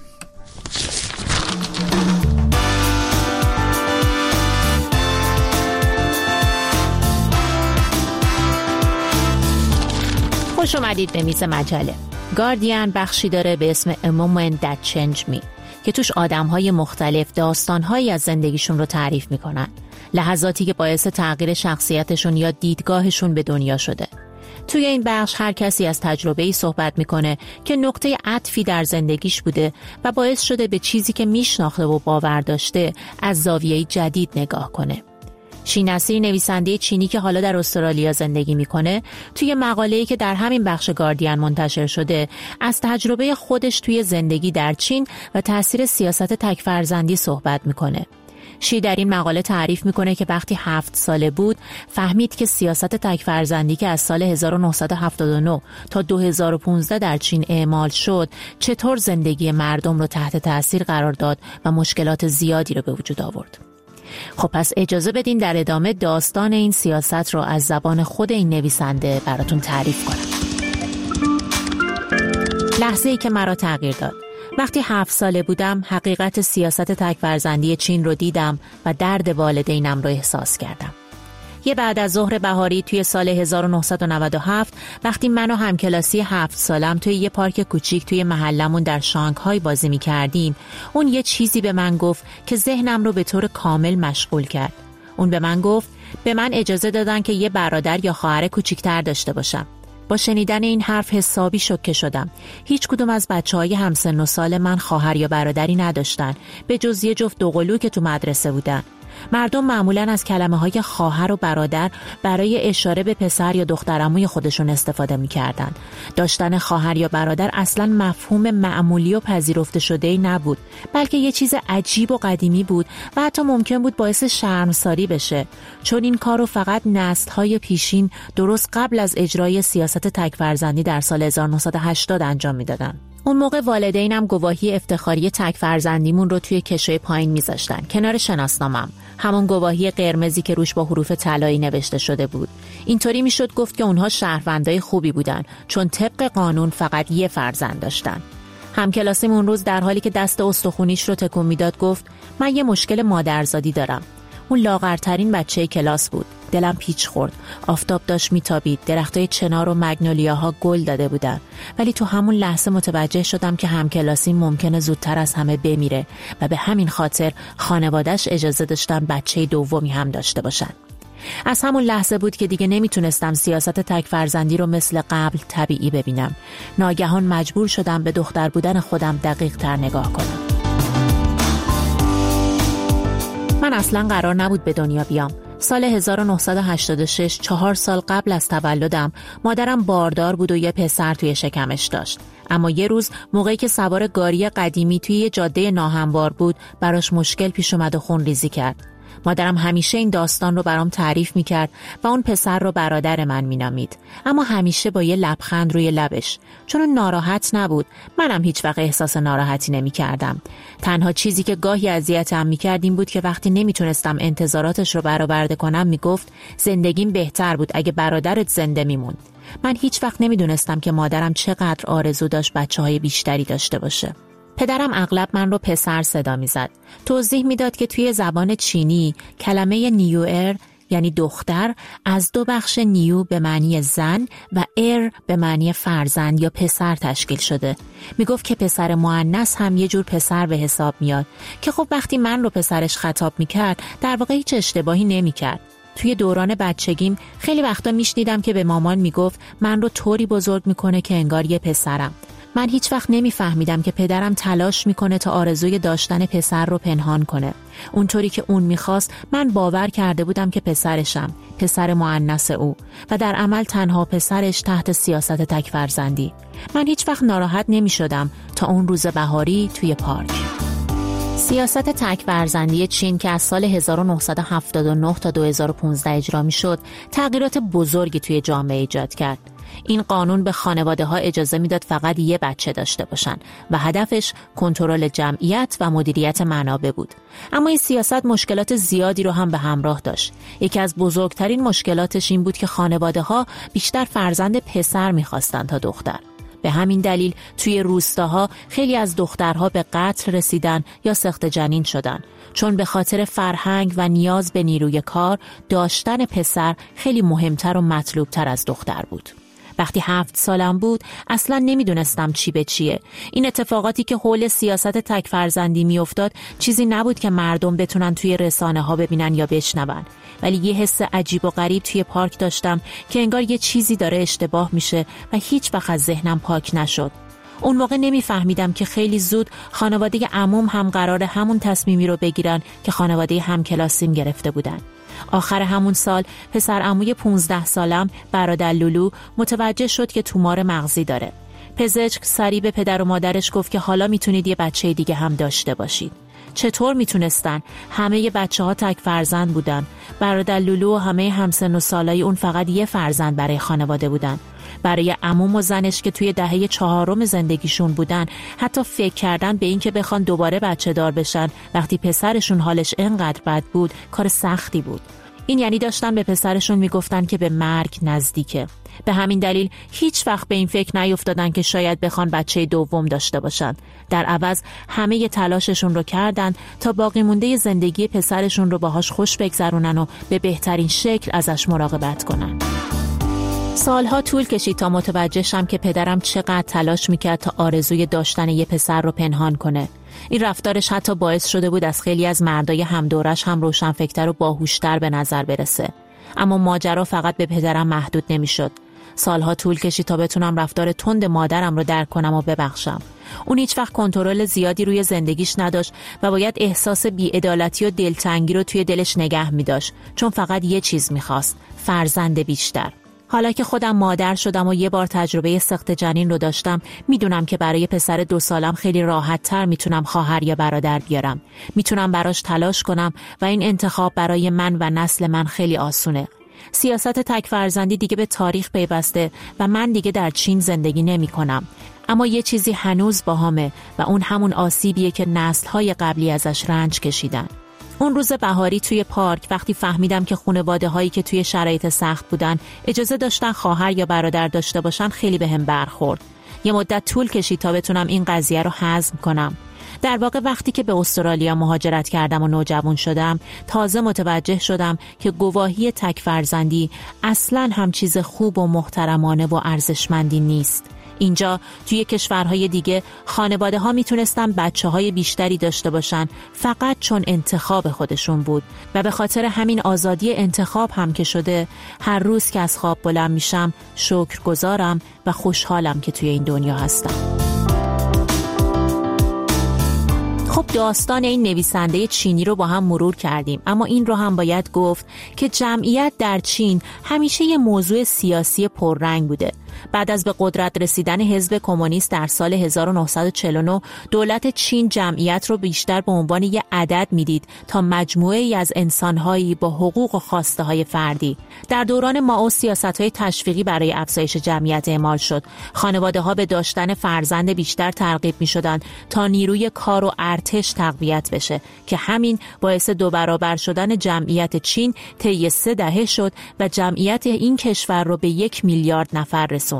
خوش اومدید به میز مجله. گاردین بخشی داره به اسم A Moment That Changed Me که توش آدم‌های مختلف داستان‌هایی از زندگیشون رو تعریف می‌کنن. لحظاتی که باعث تغییر شخصیتشون یا دیدگاهشون به دنیا شده. توی این بخش هر کسی از تجربه‌ای صحبت می‌کنه که نقطه عطفی در زندگیش بوده و باعث شده به چیزی که میشناخته و باور داشته از زاویه‌ای جدید نگاه کنه. شی نصیر، نویسنده چینی که حالا در استرالیا زندگی میکنه، توی مقاله‌ای که در همین بخش گاردین منتشر شده از تجربه خودش توی زندگی در چین و تأثیر سیاست تک فرزندی صحبت میکنه. شی در این مقاله تعریف میکنه که وقتی هفت ساله بود فهمید که سیاست تک فرزندی که از سال هزار و نهصد و هفتاد و نه تا دو هزار و پانزده در چین اعمال شد چطور زندگی مردم رو تحت تأثیر قرار داد و مشکلات زیادی رو به وجود آورد. خب پس اجازه بدین در ادامه داستان این سیاست رو از زبان خود این نویسنده براتون تعریف کنم. لحظه‌ای که مرا تغییر داد. وقتی هفت ساله بودم حقیقت سیاست تک فرزندی چین رو دیدم و درد والدینم رو احساس کردم. یه بعد از ظهر بهاری توی سال هزار و نهصد و نود و هفت وقتی من و همکلاسی هفت سالم توی یه پارک کوچیک توی محلمون در شانگهای بازی می کردیم، اون یه چیزی به من گفت که ذهنم رو به طور کامل مشغول کرد. اون به من گفت به من اجازه دادن که یه برادر یا خواهر کوچیکتر داشته باشم. با شنیدن این حرف حسابی شوکه شدم. هیچ کدوم از بچه‌های همسن و سال من خواهر یا برادری نداشتن به جز یه جفت دوقلو که تو مدرسه بودن. مردم معمولاً از کلمه‌های خواهر و برادر برای اشاره به پسر یا دخترعموی خودشون استفاده می‌کردن. داشتن خواهر یا برادر اصلاً مفهوم معمولی و پذیرفته شده‌ای نبود، بلکه یه چیز عجیب و قدیمی بود و حتی ممکن بود باعث شرمساری بشه، چون این کارو فقط نسل‌های پیشین درست قبل از اجرای سیاست تک فرزندی در سال هزار و نهصد و هشتاد انجام می‌دادن. اون موقع والدینم گواهی افتخاری تک فرزندیمون رو توی کشوی پایین میذاشتن کنار شناسنامه‌ام، همون گواهی قرمزی که روش با حروف طلایی نوشته شده بود. اینطوری میشد گفت که اونها شهروندای خوبی بودن چون طبق قانون فقط یه فرزند داشتن. همکلاسیم اون روز در حالی که دست استخونیش رو تکون میداد گفت من یه مشکل مادرزادی دارم. اون لاغرترین بچه کلاس بود. دلم پیچ خورد. آفتاب داشت میتابید. درختای چنار و مگنولیاها گل داده بودن. ولی تو همون لحظه متوجه شدم که همکلاسیم ممکنه زودتر از همه بمیره و به همین خاطر خانواده‌اش اجازه داشتن بچه دومی هم داشته باشن. از همون لحظه بود که دیگه نمیتونستم سیاست تک فرزندی رو مثل قبل طبیعی ببینم. ناگهان مجبور شدم به دختر بودن خودم دقیق تر نگاه کنم. من اصلا قرار نبود به دنیا بیام. سال هزار و نهصد و هشتاد و شش، چهار سال قبل از تولدم، مادرم باردار بود و یه پسر توی شکمش داشت. اما یه روز موقعی که سوار گاری قدیمی توی یه جاده ناهموار بود، براش مشکل پیش اومد و خون ریزی کرد. مادرم همیشه این داستان رو برام تعریف میکرد و اون پسر رو برادر من مینامید، اما همیشه با یه لبخند روی لبش، چون اون ناراحت نبود. منم هیچ وقت احساس ناراحتی نمیکردم. تنها چیزی که گاهی اذیتم میکرد این بود که وقتی نمیتونستم انتظاراتش رو برآورده کنم میگفت زندگیم بهتر بود اگه برادرت زنده میموند. من هیچ وقت نمیدونستم که مادرم چقدر آرزو داشت بچه‌های بیشتری داشته باشه. پدرم اغلب من رو پسر صدا میزد. توضیح میداد که توی زبان چینی کلمه نیوئر یعنی دختر از دو بخش نیو به معنی زن و ار به معنی فرزند یا پسر تشکیل شده. میگفت که پسر مؤنث هم یه جور پسر به حساب میاد که خب وقتی من رو پسرش خطاب میکرد در واقع هیچ اشتباهی نمیکرد. توی دوران بچگیم خیلی وقتا میشنیدم که به مامان میگفت من رو طوری بزرگ میکنه که انگار یه پسرم. من هیچ وقت نمیفهمیدم که پدرم تلاش میکنه تا آرزوی داشتن پسر رو پنهان کنه. اونطوری که اون میخواست من باور کرده بودم که پسرشم، پسر مؤنث او و در عمل تنها پسرش تحت سیاست تک فرزندی. من هیچ وقت ناراحت نمیشدم تا اون روز بهاری توی پارک. سیاست تک فرزندی چین که از سال هزار و نهصد و هفتاد و نه تا دو هزار و پانزده اجرا میشد، تغییرات بزرگی توی جامعه ایجاد کرد. این قانون به خانواده ها اجازه میداد فقط یه بچه داشته باشن و هدفش کنترل جمعیت و مدیریت منابع بود. اما این سیاست مشکلات زیادی رو هم به همراه داشت. یکی از بزرگترین مشکلاتش این بود که خانواده ها بیشتر فرزند پسر میخواستن تا دختر. به همین دلیل توی روستاها خیلی از دخترها به قتل رسیدن یا سقط جنین شدن، چون به خاطر فرهنگ و نیاز به نیروی کار داشتن پسر خیلی مهمتر و مطلوبتر از دختر بود. وقتی هفت سالم بود اصلا نمیدونستم چی به چیه. این اتفاقاتی که حول سیاست تک فرزندی میافتاد چیزی نبود که مردم بتونن توی رسانه ها ببینن یا بشنون، ولی یه حس عجیب و غریب توی پارک داشتم که انگار یه چیزی داره اشتباه میشه و هیچ وقت از ذهنم پاک نشد. اون موقع نمیفهمیدم که خیلی زود خانواده عموم هم قراره همون تصمیمی رو بگیرن که خانواده همکلاسیم گرفته بودن. آخر همون سال پسر عموی پونزده سالم برادر لولو متوجه شد که تومار مغزی داره. پزشک سریع به پدر و مادرش گفت که حالا میتونید یه بچه دیگه هم داشته باشید. چطور میتونستن؟ همه ی بچه ها تک فرزند بودن. برادر لولو و همه همسن و سالای اون فقط یه فرزند برای خانواده بودن. برای عموم و زنش که توی دهه چهارم زندگیشون بودن حتی فکر کردن به این که بخوان دوباره بچه دار بشن وقتی پسرشون حالش انقدر بد بود کار سختی بود. این یعنی داشتن به پسرشون میگفتن که به مرگ نزدیکه. به همین دلیل هیچ وقت به این فکر نیفتادن که شاید بخوان بچه دوم داشته باشن. در عوض همه ی تلاششون رو کردن تا باقی مونده زندگی پسرشون رو باهاش خوش بگذرونن و به بهترین شکل ازش مراقبت کنن. سالها طول کشید تا متوجه شم که پدرم چقدر تلاش میکرد تا آرزوی داشتن یه پسر رو پنهان کنه. این رفتارش حتی باعث شده بود از خیلی از مردای همدورش هم روشنفکر و باهوشتر به نظر برسه. اما ماجرا فقط به پدرم محدود نمیشد. سالها طول کشید تا بتونم رفتار تند مادرم رو درک کنم و ببخشم. اون هیچ وقت کنترل زیادی روی زندگیش نداشت و باید احساس بی‌عدالتی و دلتنگی رو توی دلش نگه می‌داشت، چون فقط یه چیز می‌خواست، فرزند بیشتر. حالا که خودم مادر شدم و یه بار تجربه سقط جنین رو داشتم، میدونم که برای پسر دو سالم خیلی راحت تر میتونم خواهر یا برادر بیارم. میتونم براش تلاش کنم و این انتخاب برای من و نسل من خیلی آسونه. سیاست تک فرزندی دیگه به تاریخ پیوسته و من دیگه در چین زندگی نمی کنم. اما یه چیزی هنوز باهامه و اون همون آسیبیه که نسل‌های قبلی ازش رنج کشیدن. اون روز بهاری توی پارک وقتی فهمیدم که خانواده هایی که توی شرایط سخت بودن اجازه داشتن خواهر یا برادر داشته باشن خیلی بهم برخورد. یه مدت طول کشید تا بتونم این قضیه رو هضم کنم. در واقع وقتی که به استرالیا مهاجرت کردم و نوجوان شدم تازه متوجه شدم که گواهی تک فرزندی اصلاً هم چیز خوب و محترمانه و ارزشمندی نیست. اینجا توی کشورهای دیگه خانواده ها میتونستن بچه های بیشتری داشته باشن فقط چون انتخاب خودشون بود و به خاطر همین آزادی انتخاب هم که شده هر روز که از خواب بلند میشم شکرگزارم و خوشحالم که توی این دنیا هستم. خب داستان این نویسنده چینی رو با هم مرور کردیم، اما این رو هم باید گفت که جمعیت در چین همیشه یه موضوع سیاسی پررنگ بوده. بعد از به قدرت رسیدن حزب کمونیست در سال هزار و نهصد و چهل و نه دولت چین جمعیت رو بیشتر به عنوان یه عدد میدید تا مجموعه‌ای از انسان‌هایی با حقوق و خواسته‌های فردی. در دوران مائو سیاست‌های تشویقی برای افزایش جمعیت اعمال شد. خانواده‌ها به داشتن فرزند بیشتر ترغیب می‌شدند تا نیروی کار و ارتش تقویت بشه که همین باعث دو برابر شدن جمعیت چین طی سه دهه شد و جمعیت این کشور رو به یک میلیارد نفر رسوند.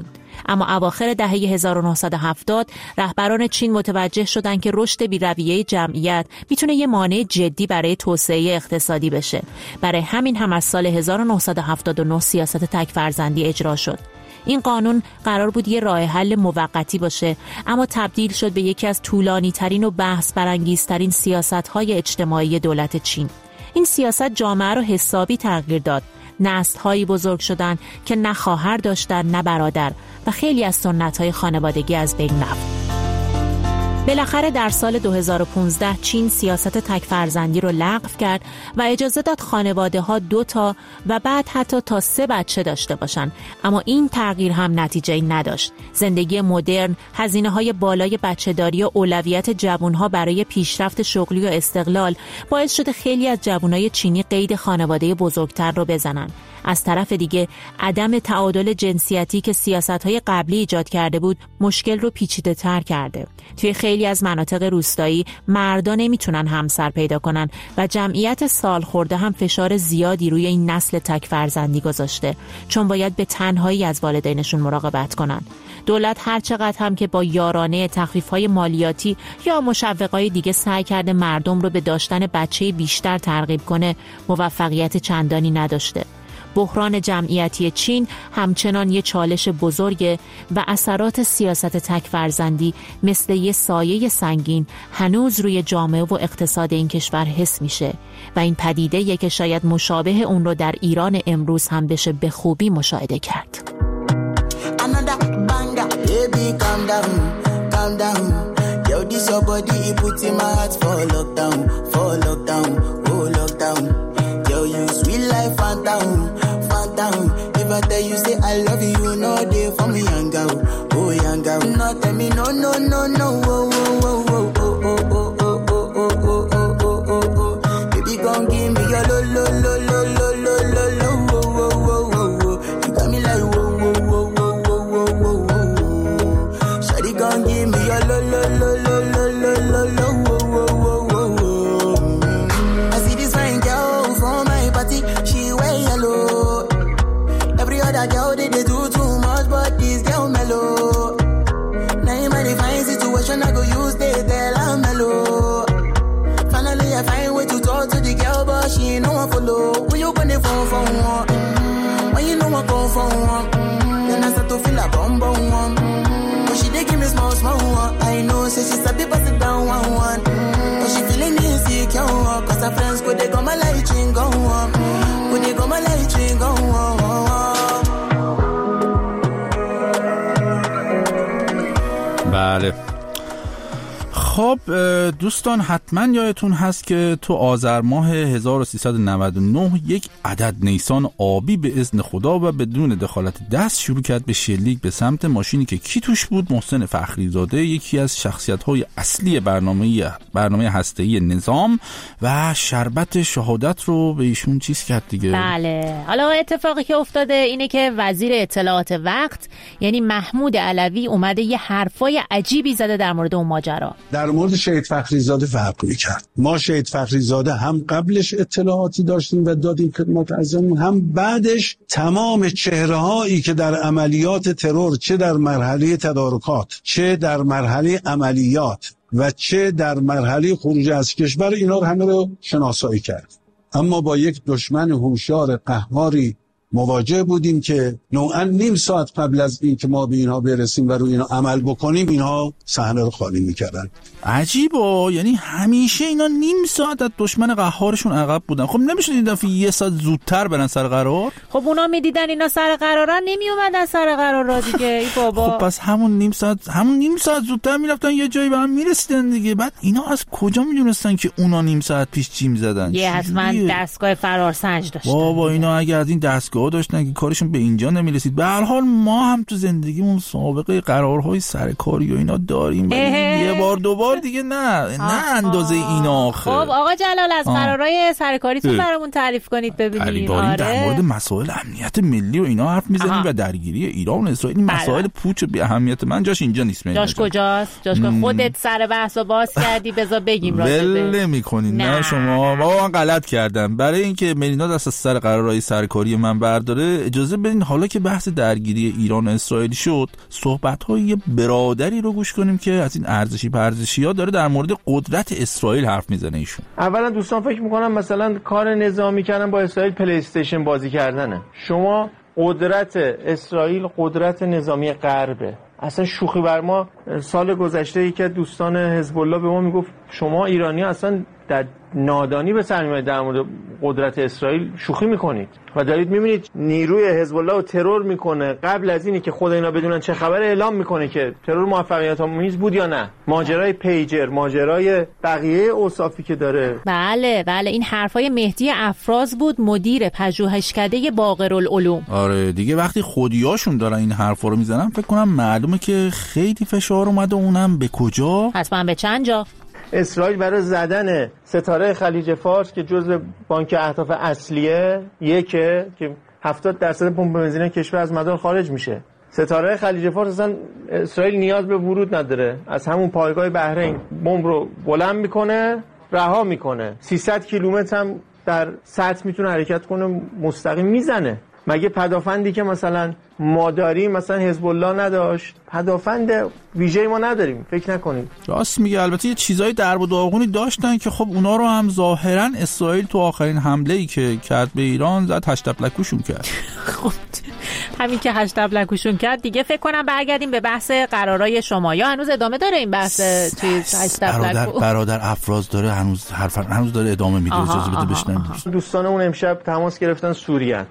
اما اواخر دهه هزار و نهصد و هفتاد رهبران چین متوجه شدند که رشد بی‌رویه جمعیت میتونه یه مانع جدی برای توسعه اقتصادی بشه. برای همین هم از سال هزار و نهصد و هفتاد و نه سیاست تک فرزندی اجرا شد. این قانون قرار بود یه راه حل موقتی باشه، اما تبدیل شد به یکی از طولانی ترین و بحث برانگیزترین سیاست‌های اجتماعی دولت چین. این سیاست جامعه رو حسابی تغییر داد. نسل‌هایی بزرگ شدن که نه خواهر داشتن نه برادر و خیلی از سنت‌های خانوادگی از بین رفت. بالاخره در سال دو هزار و پانزده چین سیاست تک فرزندی رو لغو کرد و اجازه داد خانواده‌ها دو تا و بعد حتی تا سه بچه داشته باشن. اما این تغییر هم نتیجه‌ای نداشت. زندگی مدرن، هزینه‌های بالای بچه‌داری و اولویت جوان‌ها برای پیشرفت شغلی و استقلال باعث شده خیلی از جوانای چینی قید خانواده بزرگتر رو بزنن. از طرف دیگه عدم تعادل جنسیتی که سیاست‌های قبلی ایجاد کرده بود مشکل رو پیچیده‌تر کرده. توی خیلی از مناطق روستایی مردان نمیتونن همسر پیدا کنن و جمعیت سالخورده هم فشار زیادی روی این نسل تک فرزندی گذاشته، چون باید به تنهایی از والدینشون مراقبت کنن. دولت هر چقدر هم که با یارانه تخفیف‌های مالیاتی یا مشوق‌های دیگه سعی کرده مردم رو به داشتن بچه بیشتر ترغیب کنه، موفقیت چندانی نداشته. بحران جمعیتی چین همچنان یه چالش بزرگه و اثرات سیاست تک فرزندی مثل یه سایه سنگین هنوز روی جامعه و اقتصاد این کشور حس میشه و این پدیده یه که شاید مشابه اون رو در ایران امروز هم بشه به خوبی مشاهده کرد. Down. If I tell you say I love you, no day for me young girl, oh young girl. No tell me no no no no, oh oh oh oh oh oh oh oh oh oh oh oh oh oh. Baby gon' give me your lo lo lo lo lo lo lo lo, oh oh oh oh oh. You got me like oh oh oh oh oh oh oh oh. Shawty gon' give me your lo lo lo lo lo lo lo lo, oh oh oh oh oh. I see this fine girl from my party, she wear yellow. That girl they, they do too much, but this girl mellow. Now in my divine situation, I go use they tell I'm mellow. Finally I find way to talk to the girl, but she ain't no one follow. When you gonna phone for one? Mm-hmm. When you know I go for one? Mm-hmm. Then I start to feel a bum bum one. Mm-hmm. But she dey give me small small one. I know, say she sabi pass it down one one. Mm-hmm. But she feeling insecure, cause her friends go they go my light ring go on. Go they go my light ring go on. بله. خب دوستان حتما یادتون هست که تو آذر ماه هزار و سیصد و نود و نه یک عدد نیسان آبی به اذن خدا و بدون دخالت دست شروع کرد به شلیک به سمت ماشینی که کی توش بود؟ محسن فخریزاده، یکی از شخصیت‌های اصلی برنامه برنامه هسته‌ای نظام و شربت شهادت رو به ایشون چیز کرد دیگه. بله. حالا اتفاقی که افتاده اینه که وزیر اطلاعات وقت یعنی محمود علوی اومده یه حرفای عجیبی زده در مورد اون ماجرا. در مورد شهید فخریزاده فرق می‌کرد. ما شهید فخریزاده هم قبلش اطلاعاتی داشتیم و دادیم خدمت عزیزمون، هم بعدش تمام چهره‌هایی که در عملیات ترور، چه در مرحله تدارکات، چه در مرحله عملیات و چه در مرحله خروج از کشور، اینا رو همه رو شناسایی کرد. اما با یک دشمن هوشیار قهاری مواجه بودیم که نوعا نیم ساعت قبل از این که ما به اینها برسیم و روی اینا عمل بکنیم اینها صحنه رو خالی میکردن. عجیبه، یعنی همیشه اینا نیم ساعت از دشمن قهارشون عقب بودن. خب نمیشه این دفعه یه ساعت زودتر برن سر قرار؟ خب اونا میدیدن اینا سر قرارن، نمی اومدن سر قرار دیگه. ای بابا. خب پس همون نیم ساعت همون نیم ساعت زودتر میرفتن یه جایی به هم میرسیدن دیگه. بعد اینا از کجا میدونستن که اونا نیم ساعت پیش چی میزدن؟ یه حتما دستگاه فرارسنج داشتن. بابا اینا اگه از این دستگاه داشتن که کارشون به اینجا نمیرسید. به هر حال ما هم تو زندگیمون سابقه قرارهای سرکاری و اینا داریم، یه بار دو بار دیگه نه نه اندازه اینا. آخه خب آقا جلال از قرارهای سرکاریتون برامون تعریف کنید ببینیم. داریم آره. در مورد مسائل امنیت ملی و اینا حرف میزنیم و درگیری ایران و اسرائیل. این مسائل پوچ بی اهمیت من جاش اینجا نیست. جاش کجاست؟ جاش که خودت سر بحثو باز کردی، بذار بگیم راجع به. ول میکنین نه شما. بابا من غلط کردم. برای اینکه ملینا دست از سر قرارهای سرکاری من بر برداره، اجازه بدین حالا که بحث درگیری ایران و اسرائیل شد صحبت‌های یه برادری رو گوش کنیم که از این ارزشی پرزشی‌ها داره در مورد قدرت اسرائیل حرف میزنه. ایشون اولا دوستان فکر میکنم مثلا کار نظامی کردن با اسرائیل پلی استیشن بازی کردنه. شما قدرت اسرائیل قدرت نظامی غربه. اصلا شوخی بر ما. سال گذشته یکی از دوستان حزب الله به ما میگفت شما ایرانی اصلا در نادانی به سر میبرید در مورد قدرت اسرائیل شوخی میکنید و دارید میبینید نیروی حزب الله رو ترور میکنه. قبل از اینی که خود اینا بدونن چه خبر اعلام میکنه که ترور موفقیت آمیز بود یا نه. ماجرای پیجر، ماجرای بقیه اوصافی که داره. بله بله این حرفای مهدی افراز بود، مدیر پژوهشکده باقرالعلوم. آره دیگه وقتی خودیاشون دارن این حرفا رو میزنن فکر کنم معلومه که خیلی فشار اومده، اونم به کجا؟ حتما به چند جا. اسرائیل برای زدن ستاره خلیج فارس که جزو بانک اهداف اصلیه یکه که هفتاد درصد پمپ بنزین کشور از مدار خارج میشه. ستاره خلیج فارس اصلا اسرائیل نیاز به ورود نداره، از همون پایگاه بحرین بمب رو بلند میکنه رها میکنه، سیصد کیلومتر هم در سطح میتونه حرکت کنه مستقیم میزنه. مگه پدافندی که مثلا ما داریم مثلا حزب الله نداشت؟ پدافند ویژه‌ای ما نداریم، فکر نکنید. راست میگه. البته یه چیزای درب و داغونی داشتن که خب اونا رو هم ظاهرا اسرائیل تو آخرین حمله‌ای که کرد به ایران زد هشت ابلکوشون کرد. خب همین که هشت ابلکوشون کرد دیگه فکر کنم برگردیم به بحث قرارای شما. یا هنوز ادامه داره این بحث چیز هشت ابلکو؟ برادر افراز داره هنوز حرف هنوز داره ادامه میده. اجازه بده بشنویم. دوستانمون امشب تماس گرفتن سوریه.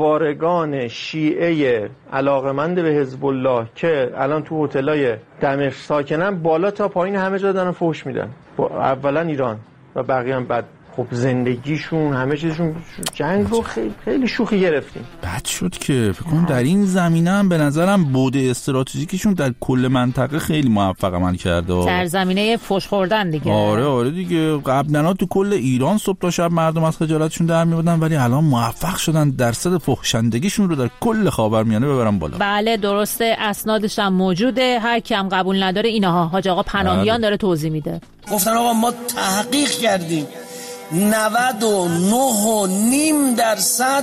آوارگان شیعه علاقمند به حزب الله که الان تو هتلای دمشق ساکنن بالا تا پایین همه جا دارن فحش میدن. اولا ایران و بقیه هم بعد خب زندگیشون همه چیزشون جنگ رو خیلی خیلی شوخی گرفتیم. بد شد که فکر کنم در این زمینه هم به نظرم بوده استراتژیکشون در کل منطقه خیلی موفق عمل کرده. در زمینه فحش خوردن دیگه. آره آره دیگه. قبلا تو کل ایران صبح تا شب مردم از خجالتشون در میبودن ولی الان موفق شدن درصد فحشندگیشون رو در کل خاورمیانه ببرن بالا. بله درسته، اسنادش هم موجوده، هر کی هم قبول نداره اینها حاج آقا پناهیان داره توضیح میده. گفتن آقا ما تحقیق کردیم نود و نه و نیم درصد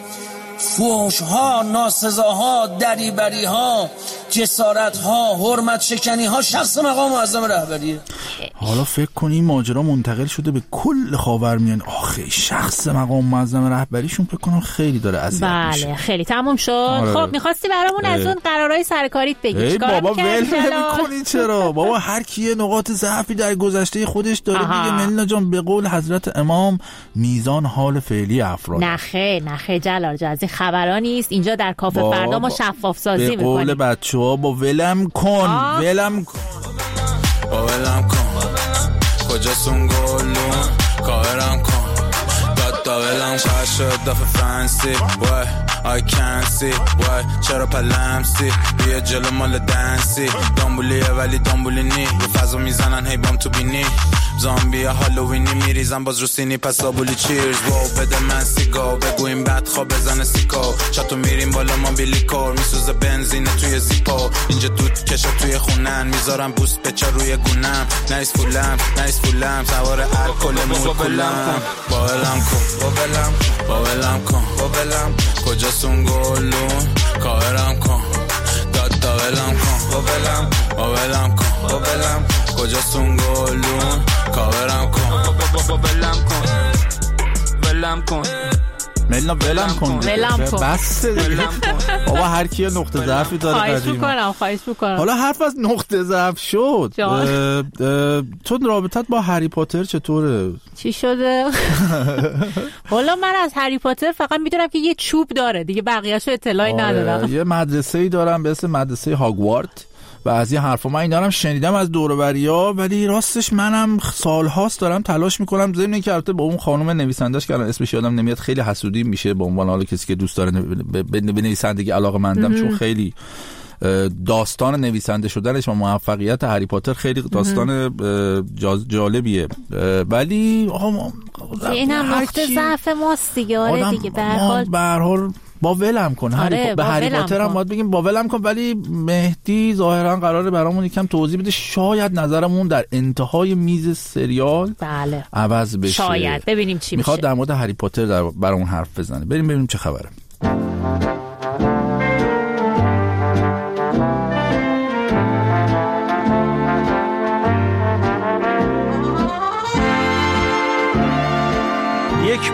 فحش ها، ناسزاها، دریبری ها، جسارت ها، حرمت شکنی ها شخص مقام معظم رهبریه. حالا فکر کنی ماجرا منتقل شده به کل خاورمیانه. آخه شخص مقام معظم رهبریشون فکر کنم خیلی داره اذیت میشه. بله خیلی تموم شد. آره. خب می‌خواستی برامون از اون قرارهای سرکاریت بگی. چیکار بابا ول نمی‌کنی چرا؟ بابا هر کی نقاط ضعفی در گذشته خودش داره دیگه. ملینا جان به قول حضرت امام میزان حال فعلی افراد. نخه نخه جلال جان خبرا نیست. اینجا در کافه فردا ما شفاف سازی می‌کنیم. به قول بچه‌ها با ولم کن ولم کن با ولم کن کجاستون گلون کارم کن داد دا ولم کن شد دفع فرانسی وای I can't see why چرا پلمسی بیا جلو مال دنسی دنبولیه ولی دنبولی نی رو فضا میزنن هی بام تو بینی زامبی هالووینی میریزن باز رو سینی پس آبولی چیرز واو بده من سیگا بگو این بد خواب بزنه سیکا چطور میریم بالا ما بیلیکار میسوزه بنزینه توی زیپا اینجا دود کشه توی خونن میذارم بوست بچه روی گونم نایس فولم نایس فولم سوار الکل مول کلم با ولم کن با ولم با ولم کن با ولم کجاستون گلون کارم کن داد دا ولم کن با ولم با ولم کن با ولم کجاستون گلون کارم کن با ولم کن ولم کن ملینا ولم کن ولم کن بس بابا هر کی نقطه ضعفی داره. خواهش میکنم خواهش میکنم. حالا حرف از نقطه ضعف شد. تو رابطت با هری پاتر چطوره؟ چی شده؟ حالا من از هری پاتر فقط میدونم که یه چوب داره دیگه، بقیه‌شو اطلاعی ندارم. یه مدرسه‌ای دارم به اسم مدرسه هاگوارت و از این حرفا من اینا رو شنیدم از دور و بریا، ولی راستش منم سالهاست دارم تلاش میکنم. ضمن اینکه البته با اون خانم نویسنده‌اش که الان اسمش یادم نمیاد خیلی حسودی میشه به عنوان حالا کسی که دوست داره به نویسندگی علاقه‌مندم، چون خیلی داستان نویسنده شدنش و موفقیت هری پاتر خیلی داستان جالبیه، ولی آقا اینم نقطه ضعف ماست دیگه. آره دیگه به هر حال به هر حال با ولم کن. آره هری به هری پاتر هم باید بگیم با ولم کن، ولی مهدی ظاهرا قراره برامون یکم توضیح بده، شاید نظرمون در انتهای میز سریال بله عوض بشه. شاید ببینیم چی میخواد میشه. در مورد هری پاتر در برامون حرف بزنه. بریم ببینیم چه خبره.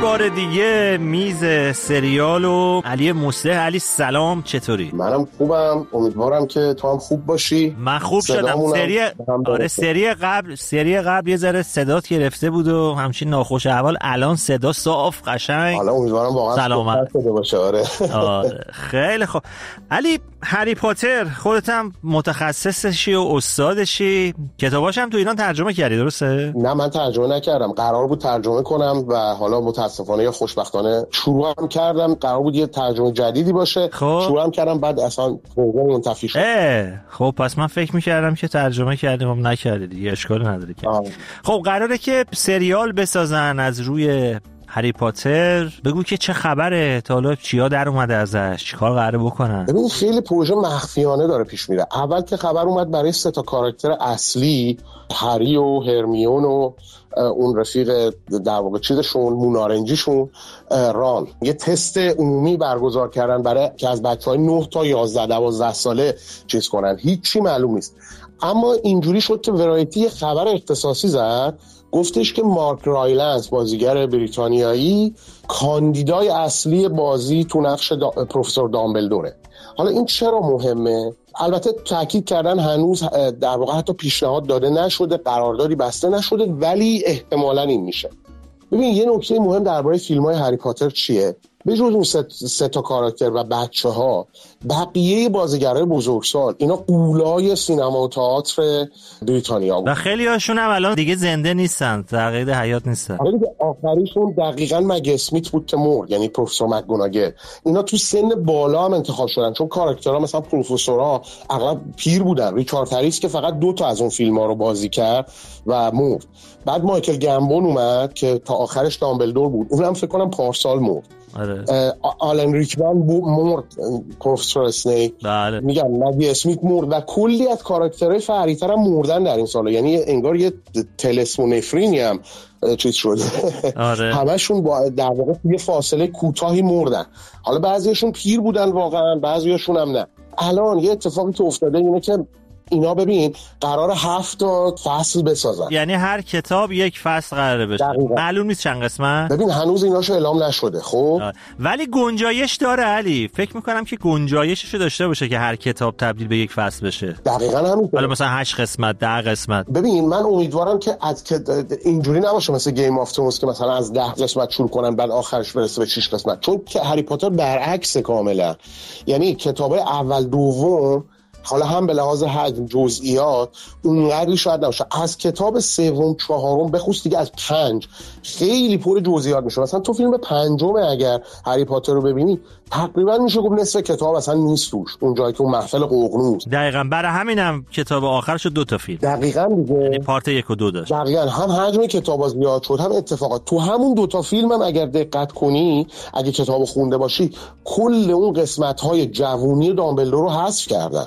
بار دیگه میز سریال و علی مصلح. علی سلام، چطوری؟ منم خوبم، امیدوارم که تو هم خوب باشی. من خوب شدم. سری آره سری قبل سری قبل یه ذره صدات گرفته بود و همچین ناخوش احوال، الان صدا صاف قشنگ. حالا امیدوارم واقعا سلامت باشه. آره. آره خیلی خوب. علی، هری پاتر خودت هم متخصصشی و استادشی، کتاباش هم تو ایران ترجمه کردی درسته؟ نه من ترجمه نکردم، قرار بود ترجمه کنم و حالا متاسفانه یا خوشبختانه شروع هم کردم. قرار بود یه ترجمه جدیدی باشه، خب. شروع هم کردم بعد اصلا پروژه منتفی شد. خب پس من فکر می‌کردم که ترجمه کردیم هم نکردی دیگه، اشکال نداره که. خب قراره که سریال بسازن از روی هری پاتر. بگو که چه خبره، تا حالا چیا در اومده ازش، چیکار قراره بکنن؟ ببین خیلی پروژه مخفیانه داره پیش میره. اول که خبر اومد برای سه تا کاراکتر اصلی، هری و هرمیون و اون رفیق در واقع چیزشون، مونارنجیشون، ران، یه تست عمومی برگزار کردن برای که از بچهای نه تا یازده دوازده ساله چیز کنن. هیچی معلوم نیست. اما اینجوری شد که ورایتی خبر اختصاصی زد، گفتش که مارک رایلنس بازیگر بریتانیایی کاندیدای اصلی بازی تو نقش دا... پروفسور دامبلدوره. حالا این چرا مهمه؟ البته تاکید کردن هنوز در واقع حتی پیشنهاد داده نشده، قراردادی بسته نشده، ولی احتمالاً این میشه. ببین یه نکته مهم درباره فیلم‌های هری پاتر چیه؟ به جز اون سه, سه تا کاراکتر و بچه‌ها، بقیه بازیگرای بزرگسال اینا قولای سینما و تئاتر بریتانیا بود و خیلی هاشون هم الان دیگه زنده نیستن، در قید حیات نیستن. آخریشون دقیقاً مگ اسمیت بود که مرد، یعنی پروفسور مکگوناگل. اینا تو سن بالا هم انتخاب شدن، چون کاراکترها مثلا پروفسورها اغلب پیر بودن. ریچارد هریس که فقط دو تا از اون فیلم‌ها رو بازی کرد و مرد. بعد مایکل گمبون اومد که تا آخرش دامبلدور بود، اونم فکر کنم پارسال مرد. آره. آلن ریکمن مرد، پروفسور اسنیپ. بله. میگم مگی اسمیت مرد و کلی از کاراکترهای فریتر هم مردن در این سالا، یعنی انگار یه تلسمونفرینی هم چیز شده. آره. همشون با در واقع یه فاصله کوتاهی مردن. حالا بعضیشون پیر بودن واقعا، بعضیشون هم نه. الان یه اتفاقی که افتاده اینه که اینا ببین قرار هفت تا فصل بسازن، یعنی هر کتاب یک فصل قراره بشه. دقیقا. معلوم نیست چند قسمت. ببین هنوز ایناشو اعلام نشده. خب ولی گنجایش داره علی، فکر میکنم که گنجایششو داشته باشه که هر کتاب تبدیل به یک فصل بشه. دقیقاً همین. حالا مثلا هشت قسمت، ده قسمت. ببین من امیدوارم که از که اینجوری نباشه مثل گیم آف ترونز که مثلا از ده قسمت شروع کنن بعد آخرش برسه به شش قسمت، چون که هری پاتر برعکس کاملا، یعنی کتابای اول دوم حالا هم به لحاظ حجم جزئیات اونقدری شاید نباشه، از کتاب سوم چهارم به خصوص دیگه از پنج خیلی پر جزئیات میشه. مثلا تو فیلم پنجم اگر هری پاتر رو ببینی تقریبا میشه گفت نصف کتاب اصلا نیست توش، اون جایی که اون محفل ققنوس. دقیقاً برای همینم کتاب آخرش دو تا فیلم. دقیقاً دیگه، یعنی پارت یک و دو داشت. دقیقاً هم حجم کتاب زیاد شد هم اتفاقات. تو همون دو تا فیلم هم اگر دقت کنی، اگه کتابو خونده باشی، کل اون قسمت‌های جوونی دامبلدور رو حذف کردن.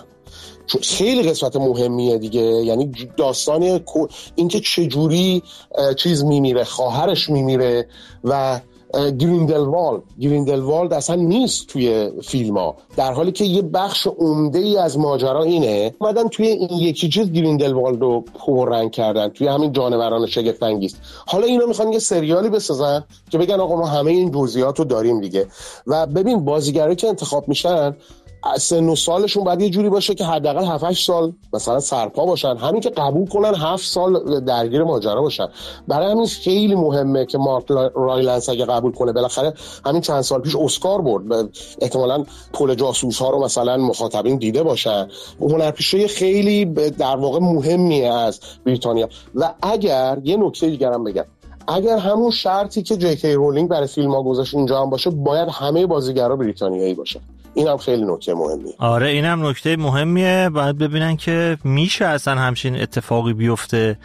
خیلی قسمت مهمیه دیگه، یعنی داستان اینکه چجوری چیز میمیره، خواهرش میمیره و گریندلوالد گریندلوالد اصلا نیست توی فیلم ها، در حالی که یه بخش عمده ای از ماجرا اینه اومدن توی این یکی چیز گریندلوالد رو پررنگ کردن توی همین جانوران شگفت انگیز. حالا اینا میخوان یه سریالی بسازن که بگن آقا ما همه این جزئیات رو داریم دیگه. و ببین بازیگرایی که انتخاب میشن سن و سالشون باید یه جوری باشه که حداقل هفت هشت سال مثلا سرپا باشن، همین که قبول کنن هفت سال درگیر ماجرا باشن. برای همین خیلی مهمه که مارک رایلنس اگه قبول کنه، بالاخره همین چند سال پیش اسکار برد، احتمالاً پل جاسوس ها رو مثلا مخاطبین دیده باشن. هنرپیشه خیلی در واقع مهمیه از بریتانیا. و اگر یه نکته دیگه هم بگم، اگر همون شرطی که جی کی رولینگ برای فیلم ها گذاشت اینجا هم باشه، باید همه بازیگرا بریتانیایی باشن. این هم خیلی نکته مهمیه. آره این هم نکته مهمیه. باید ببینن که میشه اصلا همچین اتفاقی بیفته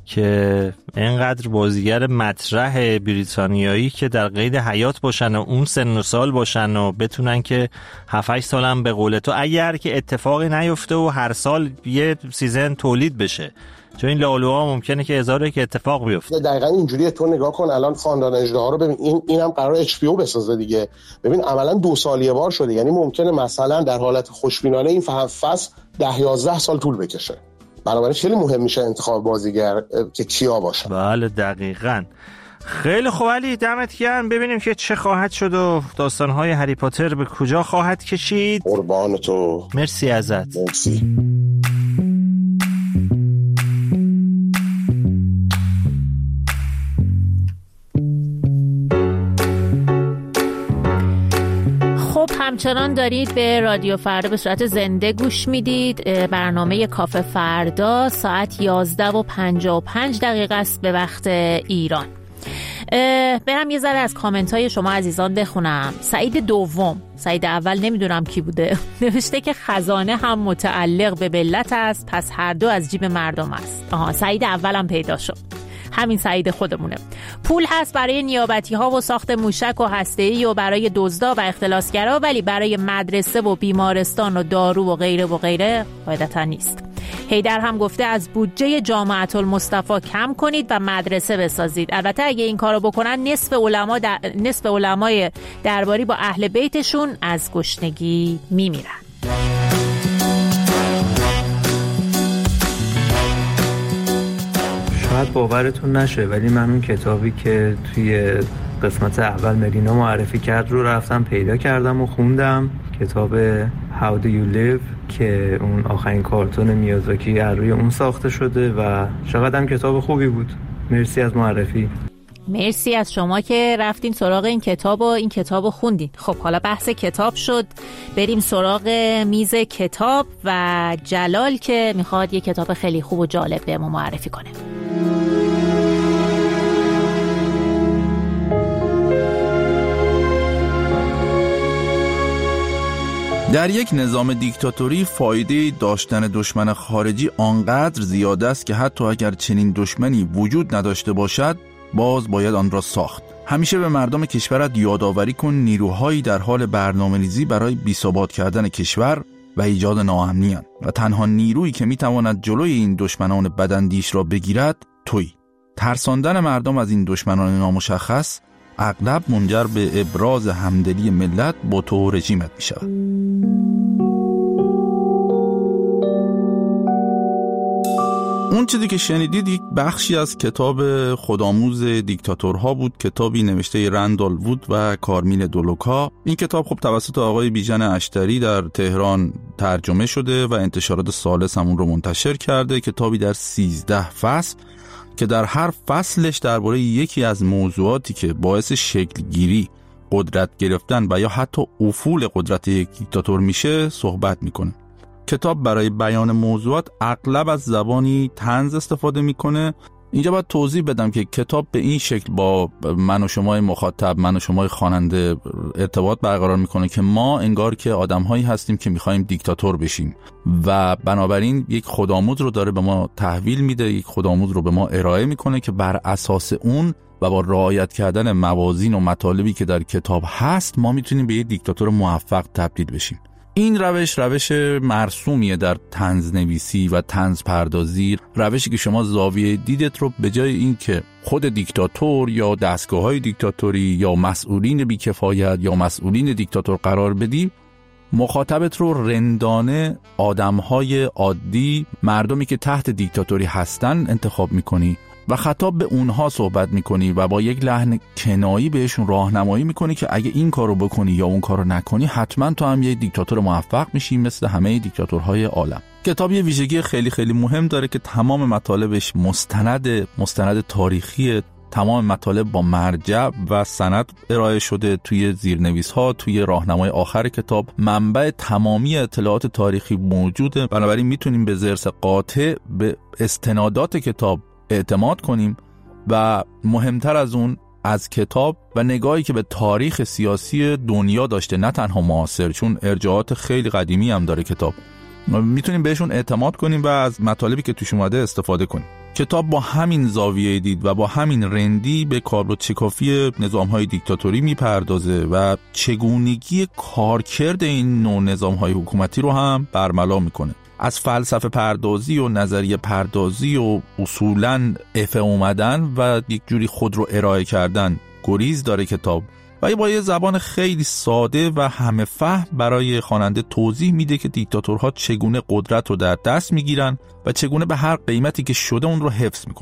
که اینقدر بازیگر مطرح بریتانیایی که در قید حیات باشن و اون سن و سال باشن و بتونن که هفت هشت سال هم به قول تو، اگر که اتفاقی نیفته و هر سال یه سیزن تولید بشه، چون این لالوها ممکنه که هزاره که اتفاق بیفته. دقیقاً اینجوریه. تو نگاه کن الان خاندان اژدها رو ببین، این اینم قرار اچ پی او بسازه دیگه. ببین عملاً دو سالیه بار شده، یعنی ممکنه مثلا در حالت خوشبینانه این فصل ده یازده سال طول بکشه. بنابراین خیلی مهم میشه انتخاب بازیگر که کیا باشه. بله دقیقاً. خیلی خوب علی، دمت گرم. ببینیم که چه خواهد شد و داستان‌های هری پاتر به کجا خواهد کشید. قربان تو. مرسی ازت. مرسی. همچنان دارید به رادیو فردا به صورت زنده گوش میدید. برنامه کافه فردا ساعت یازده و پنجاه و پنج دقیقه است به وقت ایران. برم یه ذره از کامنت های شما عزیزان بخونم. سعید دوم، سعید اول نمیدونم کی بوده، نوشته که خزانه هم متعلق به ملت است، پس هر دو از جیب مردم است. آها، سعید اولم پیدا شد، همین سعید خودمونه. پول هست برای نیابتی ها و ساخت موشک و هسته‌ای و برای دزدا و اختلاسگرا، ولی برای مدرسه و بیمارستان و دارو و غیره و غیره قاعدتا نیست. حیدر هم گفته از بودجه جامعة المصطفی کم کنید و مدرسه بسازید. البته اگه این کارو بکنن نصف علما در... نصف علمای درباری با اهل بیتشون از گشنگی میمیرن. شاید باورتون نشه ولی من اون کتابی که توی قسمت اول ملینا معرفی کرد رو رفتم پیدا کردم و خوندم. کتاب How Do You Live که اون آخرین کارتون میازاکی از روی اون ساخته شده و چقدر هم کتاب خوبی بود. مرسی از معرفی. مرسی از شما که رفتین سراغ این کتاب و این کتاب رو خوندین. خب حالا بحث کتاب شد، بریم سراغ میز کتاب و جلال که میخواد یه کتاب خیلی خوب و جالب به ما معرفی کنه. در یک نظام دیکتاتوری فایده داشتن دشمن خارجی آنقدر زیاد است که حتی اگر چنین دشمنی وجود نداشته باشد باز باید آن را ساخت. همیشه به مردم کشورت یادآوری کن نیروهایی در حال برنامه‌ریزی برای بی‌ثبات کردن کشور و ایجاد ناامنی اند و تنها نیرویی که میتواند جلوی این دشمنان بداندیش را بگیرد تویی. ترساندن مردم از این دشمنان نامشخص اغلب منجر به ابراز همدلی ملت با تو و رژیمت می شود. اون چیزی که شنیدید یک بخشی از کتاب خودآموز دیکتاتورها بود، کتابی نوشته رندال وود و کارمیل دولوکا. این کتاب خب توسط آقای بیژن اشتری در تهران ترجمه شده و انتشارات ثالث هم اون رو منتشر کرده. کتابی در سیزده فصل که در هر فصلش درباره یکی از موضوعاتی که باعث شکل گیری، قدرت گرفتن و یا حتی افول قدرت یک دیکتاتور میشه صحبت میکنه. کتاب برای بیان موضوعات اغلب از زبانی طنز استفاده میکنه. اینجا باید توضیح بدم که کتاب به این شکل با من و شما مخاطب، من و شما خواننده ارتباط برقرار میکنه که ما انگار که آدم‌هایی هستیم که میخوایم دیکتاتور بشیم و بنابراین یک خودآموز رو داره به ما تحویل میده، یک خودآموز رو به ما ارائه میکنه که بر اساس اون و با رعایت کردن موازین و مطالبی که در کتاب هست ما میتونیم به یک دیکتاتور موفق تبدیل بشیم. این روش روش مرسومیه در طنز نویسی و طنز پردازی، روشی که شما زاویه دیدت رو به جای این که خود دیکتاتور یا دستگاه‌های دیکتاتوری یا مسئولین بیکفایت یا مسئولین دیکتاتور قرار بدی، مخاطبت رو رندانه آدم‌های عادی، مردمی که تحت دیکتاتوری هستن انتخاب می‌کنی و خطاب به اونها صحبت میکنی و با یک لحن کنایی بهشون راهنمایی میکنی که اگه این کارو بکنی یا اون کارو نکنی حتما تو هم یه دیکتاتور موفق میشی مثل همه دیکتاتورهای عالم. کتاب یه ویژگی خیلی خیلی مهم داره که تمام مطالبش مستند مستند تاریخی، تمام مطالب با مرجع و سند ارائه شده توی زیرنویس ها، توی راهنمای آخر کتاب منبع تمامی اطلاعات تاریخی موجوده. بنابراین میتونیم به ضرس قاطع به استنادات کتاب اعتماد کنیم و مهمتر از اون از کتاب و نگاهی که به تاریخ سیاسی دنیا داشته، نه تنها معاصر، چون ارجاعات خیلی قدیمی هم داره کتاب، میتونیم بهشون اعتماد کنیم و از مطالبی که توش اومده استفاده کنیم. کتاب با همین زاویه دید و با همین رندی به کاربردچکافی نظام‌های دیکتاتوری میپردازه و چگونگی کارکرد این نوع نظام‌های حکومتی رو هم برملا میکنه. از فلسفه پردازی و نظریه پردازی و اصولاً افه اومدن و یک جوری خود رو ارائه کردن گریز داره کتاب و با یه زبان خیلی ساده و همه فهم برای خواننده توضیح میده که دیکتاتورها چگونه قدرت رو در دست میگیرن و چگونه به هر قیمتی که شده اون رو حفظ میکنن.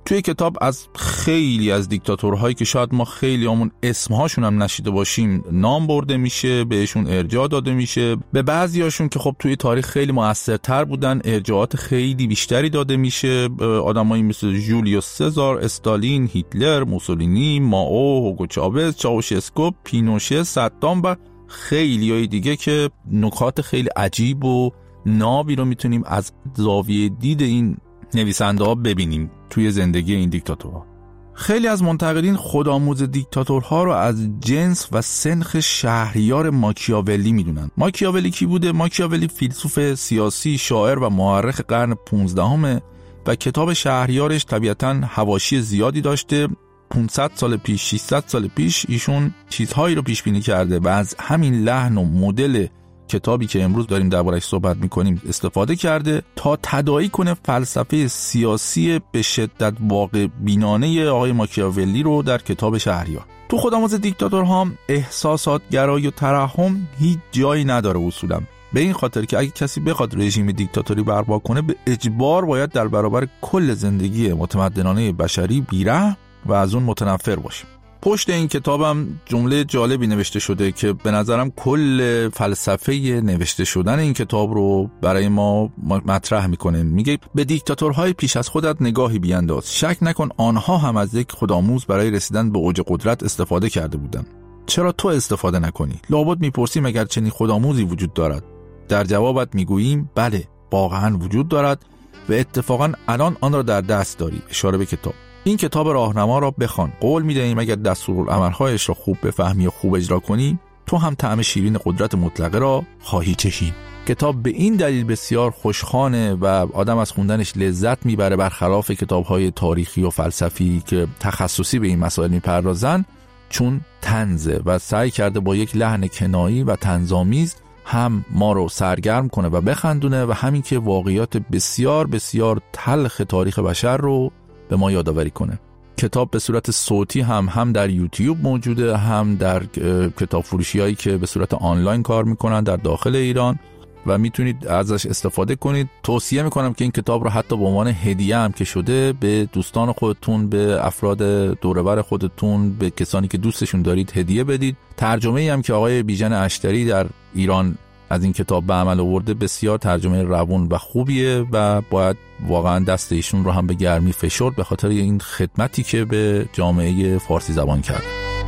توی کتاب از خیلی از دیکتاتورهایی که شاید ما خیلی همون اسمهاشون هم نشیده باشیم نام برده میشه، بهشون ارجاع داده میشه. به بعضیاشون که خب توی تاریخ خیلی موثرتر بودن ارجاعات خیلی بیشتری داده میشه. آدمایی مثل جولیوس سزار، استالین، هیتلر، موسولینی، مائو، هوگو چاوز، چاوشسکو، پینوشه، صدام و خیلی های دیگه که نکات خیلی عجیب و نابی رو میتونیم از زاویه دید این نویسنده ها ببینیم توی زندگی این دیکتاتورها. خیلی از منتقدین خودآموز دیکتاتورها رو از جنس و سنخ شهریار ماکیاولی میدونن. ماکیاولی کی بوده؟ ماکیاولی فیلسوف سیاسی، شاعر و مورخ قرن پانزدهم و کتاب شهریارش طبیعتاً حواشی زیادی داشته. پانصد سال پیش، ششصد سال پیش ایشون چیزهایی رو پیش بینی کرده و از همین لحن و مدل کتابی که امروز داریم درباره‌اش صحبت می‌کنیم استفاده کرده تا تداعی کنه فلسفه سیاسی به شدت واقع بینانه آقای ماکیاولی رو در کتاب شهریار. تو خودآموز دیکتاتورها احساسات گرایی و ترحم هیچ جایی نداره اصولا، به این خاطر که اگه کسی بخواد رژیم دیکتاتوری برپا کنه به اجبار باید در برابر کل زندگی متمدنانه بشری بی‌رحم و از اون متنفر باشه. پشت این کتابم جمله جالبی نوشته شده که به نظرم کل فلسفه نوشته شدن این کتاب رو برای ما مطرح میکنه. میگه به دیکتاتورهای پیش از خودت نگاهی بیانداز، شک نکن آنها هم از یک خودآموز برای رسیدن به اوج قدرت استفاده کرده بودن. چرا تو استفاده نکنی؟ لابد میپرسیم اگر چنین خودآموزی وجود دارد. در جوابت میگوییم بله، واقعا وجود دارد و اتفاقا الان آن را در دست داری. اشاره به کتاب. این کتاب راهنما را بخوان. قول می‌دهیم اگر دستورالعمل‌هایش را خوب بفهمی و خوب اجرا کنی، تو هم طعم شیرین قدرت مطلقه را خواهی چشید. کتاب به این دلیل بسیار خوشخوانه و آدم از خوندنش لذت میبره، برخلاف کتاب‌های تاریخی و فلسفی که تخصصی به این مسائل میپردازن، چون طنزه و سعی کرده با یک لحن کنایی و طنزآمیز هم ما رو سرگرم کنه و بخندونه و همین که واقعیات بسیار بسیار تلخ تاریخ بشر رو به ما یادآوری کنه. کتاب به صورت صوتی هم هم در یوتیوب موجوده، هم در کتاب فروشی هایی که به صورت آنلاین کار میکنن در داخل ایران و میتونید ازش استفاده کنید. توصیه میکنم که این کتاب رو حتی به عنوان هدیه هم که شده به دوستان خودتون، به افراد دور و بر خودتون، به کسانی که دوستشون دارید هدیه بدید. ترجمه‌ای هم که آقای بیژن اشتری در ایران از این کتاب به عمل آورده بسیار ترجمه روون و خوبیه و باید واقعا دست ایشون رو هم به گرمی فشرد به خاطر این خدمتی که به جامعه فارسی زبان کرد.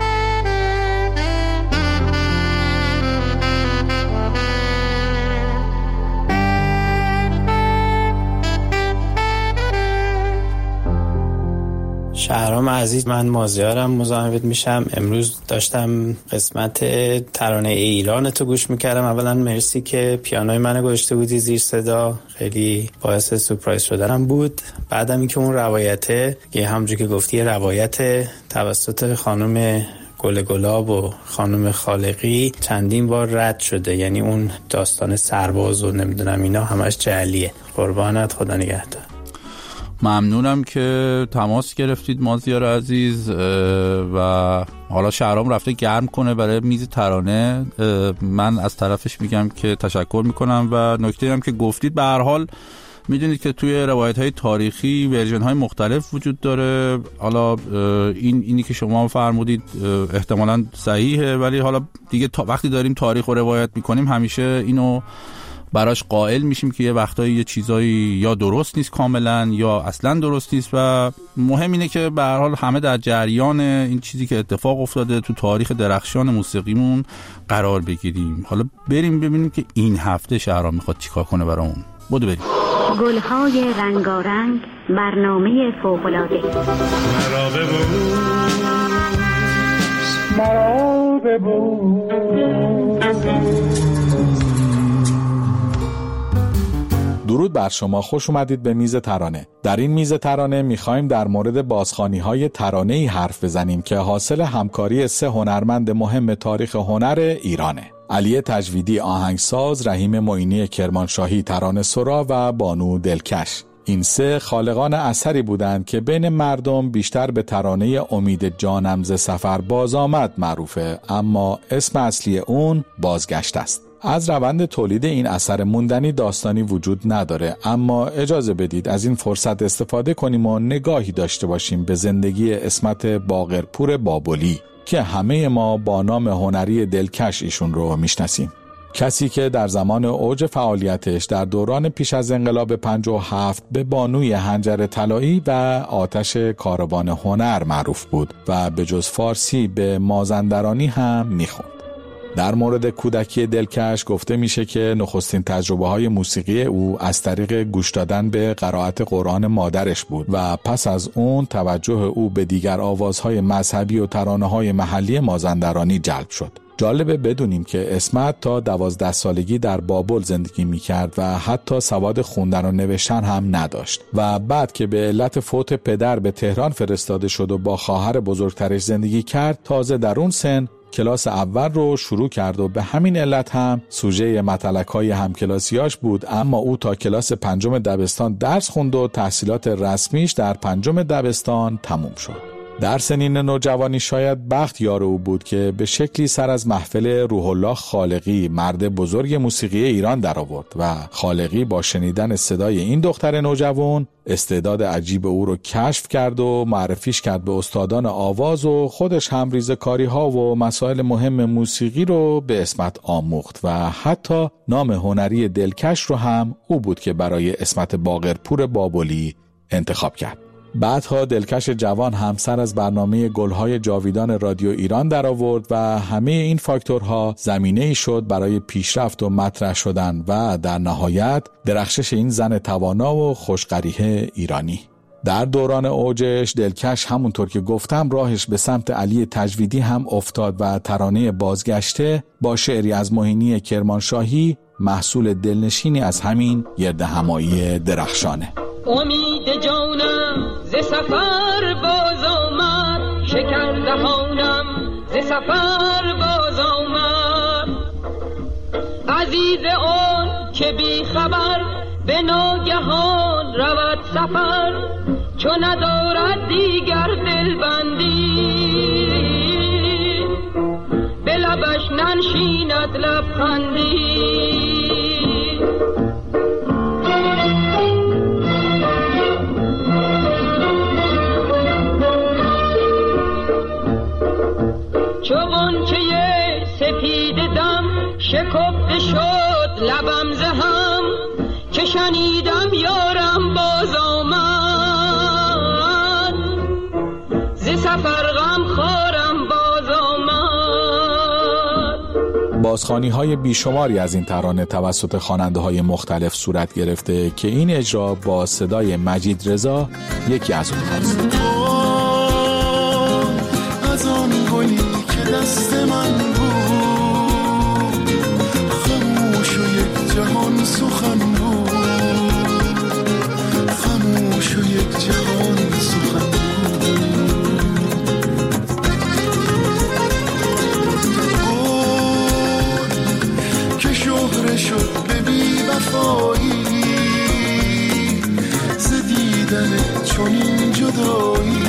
شهرام عزیز، من مازیارم، مزاحمت میشم. امروز داشتم قسمت ترانه ایران تو گوش میکردم. اولا مرسی که پیانوی منو گذاشته بودی زیر صدا، خیلی باعث سورپرایز شدنم بود. بعدم اینکه اون روایته، یه همونجوری که گفتی، یه روایت توسط خانم گل گلاب و خانم خالقی چندین بار رد شده، یعنی اون داستان سرباز و نمیدونم اینا همش جعلیه. قربانت، خدا نگهدار. ممنونم که تماس گرفتید مازیار عزیز و حالا شهرام رفته گرم کنه برای میز ترانه. من از طرفش میگم که تشکر میکنم و نکته هم که گفتید، به هر حال میدونید که توی روایت های تاریخی ورژن های مختلف وجود داره. حالا این اینی که شما فرمودید احتمالاً صحیحه، ولی حالا دیگه تا وقتی داریم تاریخ رو روایت میکنیم همیشه اینو براش قائل میشیم که یه وقتایی یه چیزایی یا درست نیست کاملا یا اصلا درست نیست و مهم اینه که به هر حال همه در جریان این چیزی که اتفاق افتاده تو تاریخ درخشان موسیقیمون قرار بگیریم. حالا بریم ببینیم که این هفته شهرام میخواد چیکار کنه برامون. بودو بریم. گلهای رنگارنگ، برنامه فوق‌العاده. مرا ببوس، مرا ببوس. درود بر شما، خوش اومدید به میز ترانه. در این میز ترانه میخوایم در مورد بازخوانی‌های ترانه‌ای حرف بزنیم که حاصل همکاری سه هنرمند مهم تاریخ هنر ایرانه: علی تجویدی آهنگساز، رحیم معینی کرمانشاهی ترانه سرا و بانو دلکش. این سه خالقان اثری بودند که بین مردم بیشتر به ترانه امید جانم ز سفر باز آمد معروفه، اما اسم اصلی اون بازگشت است. از روند تولید این اثر موندنی داستانی وجود نداره، اما اجازه بدید از این فرصت استفاده کنیم و نگاهی داشته باشیم به زندگی اسمت باقرپور بابلی که همه ما با نام هنری دلکش ایشون رو میشناسیم. کسی که در زمان اوج فعالیتش در دوران پیش از انقلاب پنجاه و هفت به بانوی حنجر طلایی و آتش کاروان هنر معروف بود و به جز فارسی به مازندرانی هم میخوند. در مورد کودکی دلکش گفته میشه که نخستین تجربه های موسیقی او از طریق گوش دادن به قرائت قرآن مادرش بود و پس از اون توجه او به دیگر آوازهای مذهبی و ترانه‌های محلی مازندرانی جلب شد. جالبه بدونیم که اسمت تا دوازده سالگی در بابل زندگی میکرد و حتی سواد خوندن و نوشتن هم نداشت و بعد که به علت فوت پدر به تهران فرستاده شد و با خواهر بزرگترش زندگی کرد، تازه در اون سن کلاس اول رو شروع کرد و به همین علت هم سوژه متلک‌های همکلاسیاش بود، اما او تا کلاس پنجم دبستان درس خوند و تحصیلات رسمیش در پنجم دبستان تموم شد. در سنین نوجوانی شاید بخت یار او بود که به شکلی سر از محفل روح الله خالقی، مرد بزرگ موسیقی ایران در آورد و خالقی با شنیدن صدای این دختر نوجوان استعداد عجیب او رو کشف کرد و معرفیش کرد به استادان آواز و خودش هم ریزکاری ها و مسائل مهم موسیقی رو به اسمت آموخت و حتی نام هنری دلکش رو هم او بود که برای اسمت باقرپور بابلی انتخاب کرد. بعدها دلکش جوان هم سر از برنامه گلهای جاویدان رادیو ایران در آورد و همه این فاکتورها زمینه‌ای شد برای پیشرفت و مطرح شدن و در نهایت درخشش این زن توانا و خوشقریحه ایرانی. در دوران اوجش دلکش همونطور که گفتم راهش به سمت علی تجویدی هم افتاد و ترانه بازگشته با شعری از معینی کرمانشاهی محصول دلنشینی از همین گردهمایی درخشانه. امید جانم ز سفر باز آمد، شکر دهانم ز سفر باز آمد. عزیز آن که بی خبر به ناگهان رود سفر، چو ندارد دیگر دلبندی به لبش ننشیند لبخندی. چو غنچه سپید دم شکفته شد لبم ز هم، که شنیدم یارم باز آمد، ز سفر غم خارم باز آمد. بازخوانی های بیشماری از این ترانه توسط خواننده های مختلف صورت گرفته که این اجرا با صدای مجید رضا یکی از اونهاست. از آن گلی که دست من بود، خاموش و یک جهان سخن بود، خاموش و یک جهان سخن بود. گل که شهره شد به بی وفایی، ز دیدن چنین جدایی،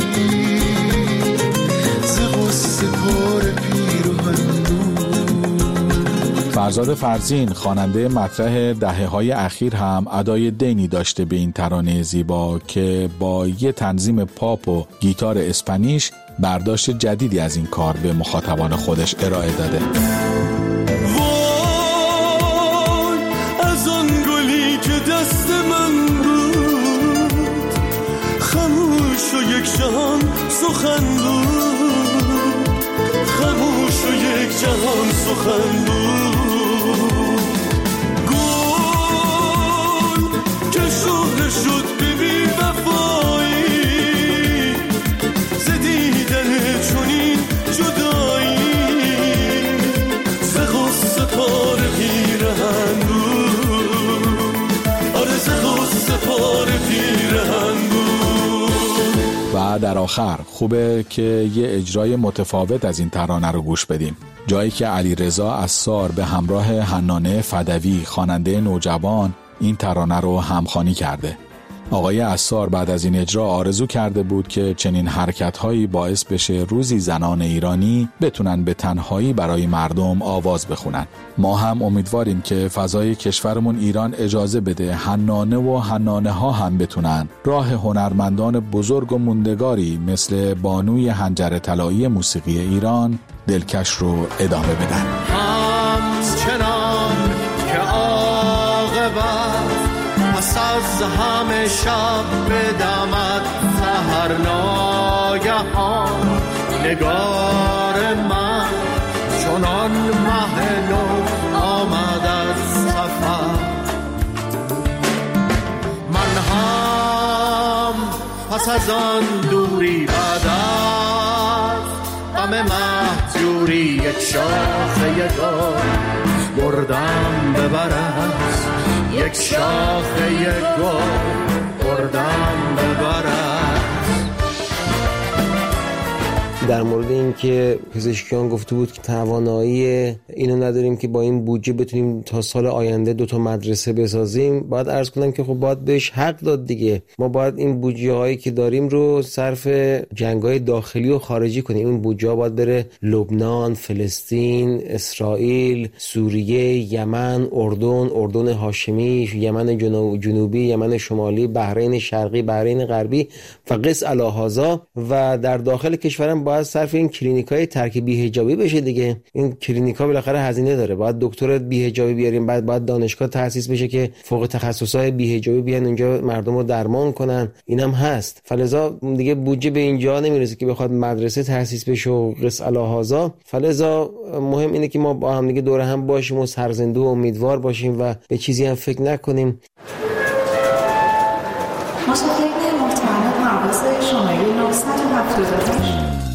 فرزاد فرزین خواننده مطرح دهه‌های اخیر هم ادای دینی داشته به این ترانه زیبا که با یه تنظیم پاپ و گیتار اسپانیش برداشت جدیدی از این کار به مخاطبان خودش ارائه داده. وای از آن گلی که دست من بود، خاموش و یک جهان سخن بود، خاموش و یک جهان سخن بود. گل که شهره شد به بی وفایی، ز دیدن چنین جدایی، ز غصه پاره پیرهن بود، آره ز غصه پاره پیرهن بود. و در آخر خوبه که یه اجرای متفاوت از این ترانه رو گوش بدیم، جایی که علیرضا عصار به همراه حنانه فدوی خواننده نوجوان این ترانه رو همخوانی کرده. آقای عصار بعد از این اجرا آرزو کرده بود که چنین حرکت‌هایی باعث بشه روزی زنان ایرانی بتونن به تنهایی برای مردم آواز بخونن. ما هم امیدواریم که فضای کشورمون ایران اجازه بده حنانه و حنانه ها هم بتونن راه هنرمندان بزرگ و موندگاری مثل بانوی حنجره طلایی موسیقی ایران دلکش رو ادامه بدن. همچنان که عاقبت پس از همه شب بدمد سحر ناگهان، نگار من چنان مه نو آمد از سفر. من هم پس از آن دوری بعد از غم مهجوری یک شاخه گل بردم ببرد، یک شاخه گل بردم ببرد. در مورد این که پزشکیان گفته بود که توانایی اینو نداریم که با این بودجه بتونیم تا سال آینده دو تا مدرسه بسازیم، باید عرض کنم که خب باید بهش حق داد دیگه. ما باید این بودجه هایی که داریم رو صرف جنگ‌های داخلی و خارجی کنیم. این بودجه ها باید بره لبنان، فلسطین، اسرائیل، سوریه، یمن، اردن، اردن هاشمی، یمن جنوبی، یمن شمالی، بحرین شرقی، بحرین غربی و قس الاهازا. و در داخل کشورم باید صرف این کلینیکای ترک بی‌حجابی بشه دیگه. این کلینیکا بالاخره هزینه داره، باید دکتر بی‌حجابی بیاریم، بعد باید دانشگاه تأسیس بشه که فوق تخصصای بی‌حجابی بیان اونجا مردم رو درمان کنن. اینم هست. فلذا دیگه بودجه به اینجا نمیرسه که بخواد مدرسه تأسیس بشه و قص الاهازا. فلذا مهم اینه که ما با هم دیگه دور هم باشیم و سرزنده و امیدوار باشیم و به چیزی هم فکر نکنیم. مشاهده محترم پرواز شماره نهصد و هفتاد و هشت.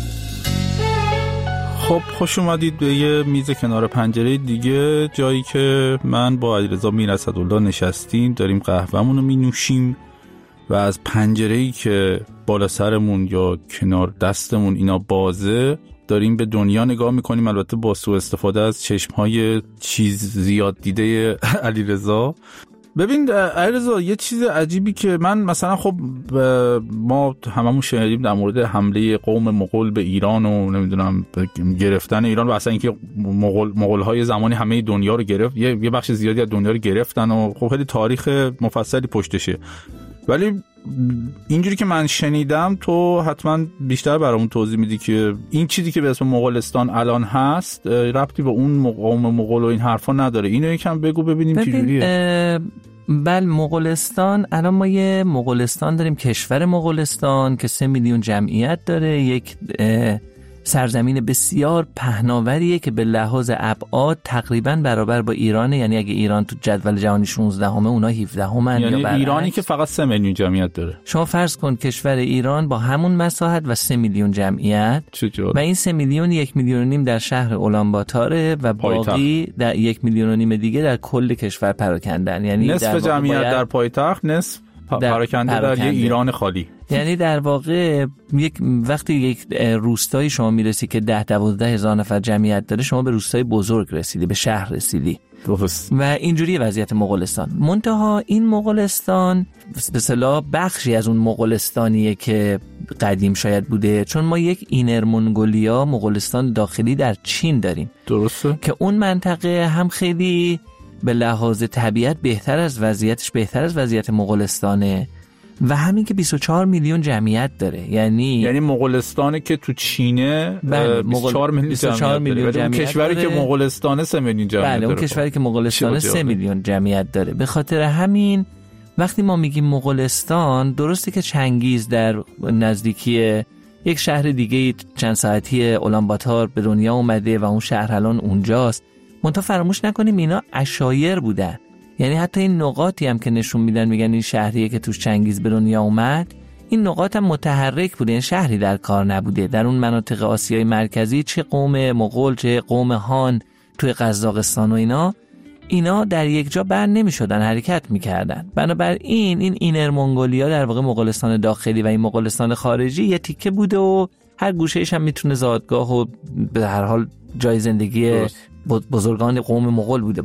خب خوش اومدید به یه میز کنار پنجره دیگه، جایی که من با علیرضا میراسدالله نشستیم، داریم قهوه‌مون رو می‌نوشیم و از پنجره‌ای که بالا سرمون یا کنار دستمون اینا بازه داریم به دنیا نگاه می‌کنیم، البته با سوء استفاده از چشم‌های چیز زیاد دیده علیرضا. ببین علیرضا، یه چیز عجیبی که من مثلا خب ما هممون شنیدیم در مورد حمله قوم مغول به ایران و نمیدونم گرفتن ایران و اصلا اینکه مغول مغول‌های زمانی همه دنیا رو گرفت، یه بخش زیادی از دنیا رو گرفتن و خب خیلی تاریخ مفصلی پشتشه. ولی اینجوری که من شنیدم، تو حتما بیشتر برامون توضیح میدی که این چیزی که به اسم مغولستان الان هست ربطی به اون قوم مغول و این حرفا نداره. اینو یکم بگو ببینیم چه جوریه. بله، مغولستان الان ما یه مغولستان داریم، کشور مغولستان که سه میلیون جمعیت داره، یک سرزمین بسیار پهناوریه که به لحاظ ابعاد تقریبا برابر با ایرانه. یعنی اگه ایران تو جدول جهانی شانزده همه اونا هفده همن، یعنی یا ایرانی که فقط سه میلیون جمعیت داره. شما فرض کن کشور ایران با همون مساحت و سه میلیون جمعیت چجور؟ و این سه میلیون یک میلیون و نیم در شهر اولانباتاره و باقی در یک میلیون و نیم دیگه در کل کشور پراکندن. یعنی نصف جمعیت در پایتخت، نصف پراکنده در, در یه ایران خالی. یعنی در واقع یک وقتی یک روستایی شما میرسی که ده دوازده هزار نفر جمعیت داره، شما به روستای بزرگ رسیدی، به شهر رسیدی. درست. و اینجوری وضعیت مغولستان. منتها این مغولستان به اصطلاح بخشی از اون مغولستانیه که قدیم شاید بوده، چون ما یک اینر منگولیا، مغولستان داخلی در چین داریم. درسته. که اون منطقه هم خیلی به لحاظ طبیعت بهتر از وضعیتش بهتر از وضعیت مغولستانه و همین که بیست و چهار میلیون جمعیت داره. یعنی یعنی مغولستانی که تو چینه بیست و چهار میلیون جمعیت داره. اون کشوری که مغولستانه سه میلیون جمعیت داره. بله، اون کشوری که مغولستانه سه میلیون جمعیت داره. به خاطر همین وقتی ما میگیم مغولستان، درسته که چنگیز در نزدیکی یک شهر دیگه چند ساعتی اولانباتار به دنیا اومده و اون شهر الان اونجاست، منتها فراموش نکنیم اینا عشایر بودن. یعنی حتی این نقاطی هم که نشون میدن میگن این شهریه که توش چنگیز به دنیا اومد، این نقاط هم متحرک بوده، این شهری در کار نبوده. در اون مناطق آسیای مرکزی چه قوم مغول چه قوم هان توی قزاقستان و اینا اینا در یک جا بر نمیشدن، حرکت میکردن. بنابراین این اینر منگولیا در واقع مغولستان داخلی و این مغولستان خارجی یه تیکه بوده و هر گوشه‌ایش هم میتونه زادگاه و به هر حال جای زندگی بزرگان قوم مغول بوده باشه.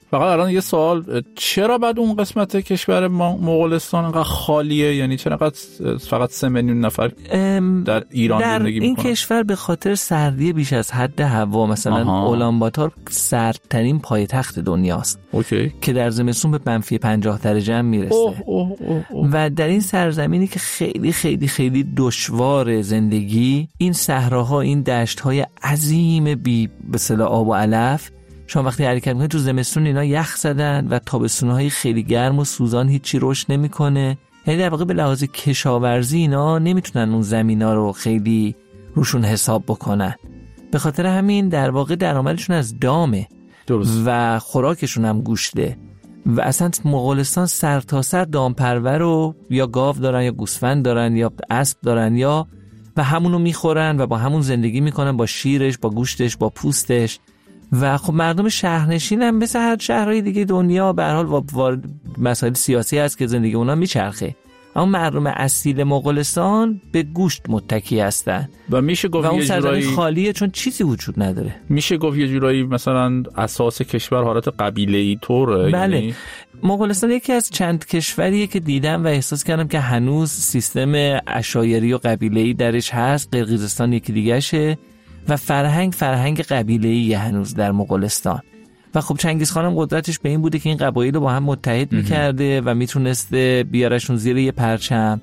فقط الان یه سوال، چرا بعد اون قسمت کشور مغولستان انقدر خالیه؟ یعنی چرا انقدر فقط سه میلیون نفر در ایران در زندگی میکنن؟ این کشور به خاطر سردی بیش از حد هوا، مثلا اولانباتار سردترین پایتخت دنیاست اوکی. که در زمستون به منفی پنجاه درجه هم میرسه. اوه اوه اوه اوه. و در این سرزمینی که خیلی خیلی خیلی دشوار زندگی، این صحراها، این دشت‌های عظیم بی به اصطلاح آب و علف، شما وقتی حرکت میکنید تو زمستون اینا یخ زدن و تابستون‌های خیلی گرم و سوزان هیچی رشد نمیکنه. یعنی در واقع به لحاظ کشاورزی اینا نمیتونن اون زمینا رو خیلی روشون حساب بکنن. به خاطر همین در واقع درآمدشون از دامه. درست. و خوراکشون هم گوشته. و اصلا مغولستان سر تا سر دامپرور رو یا گاو دارن یا گوسفند دارن یا اسب دارن، یا و همونو میخورن و با همون زندگی میکنن، با شیرش، با گوشتش، با پوستش. و خب مردم شهرنشین هم مثل هر شهرهای دیگه دنیا به هر حال وارد مسائل سیاسی هست که زندگی اونا میچرخه، اما مردم اصیل مغولستان به گوشت متکی هستن و میشه گفت و اون یه سرزمین جورایی خالیه چون چیزی وجود نداره. میشه گفت یه جورایی مثلا اساس کشور حالت قبیله‌ای طوره. بله یعنی مغولستان یکی از چند کشوریه که دیدم و احساس کردم که هنوز سیستم عشایری و قبیله‌ای درش هست. قرقیزستان یکی دیگه‌شه و فرهنگ فرهنگ قبیله‌ای هنوز در مغولستان. و خب چنگیز خان هم قدرتش به این بوده که این قبایل رو با هم متحد می‌کرده و میتونسته بیارشون زیر یه پرچم.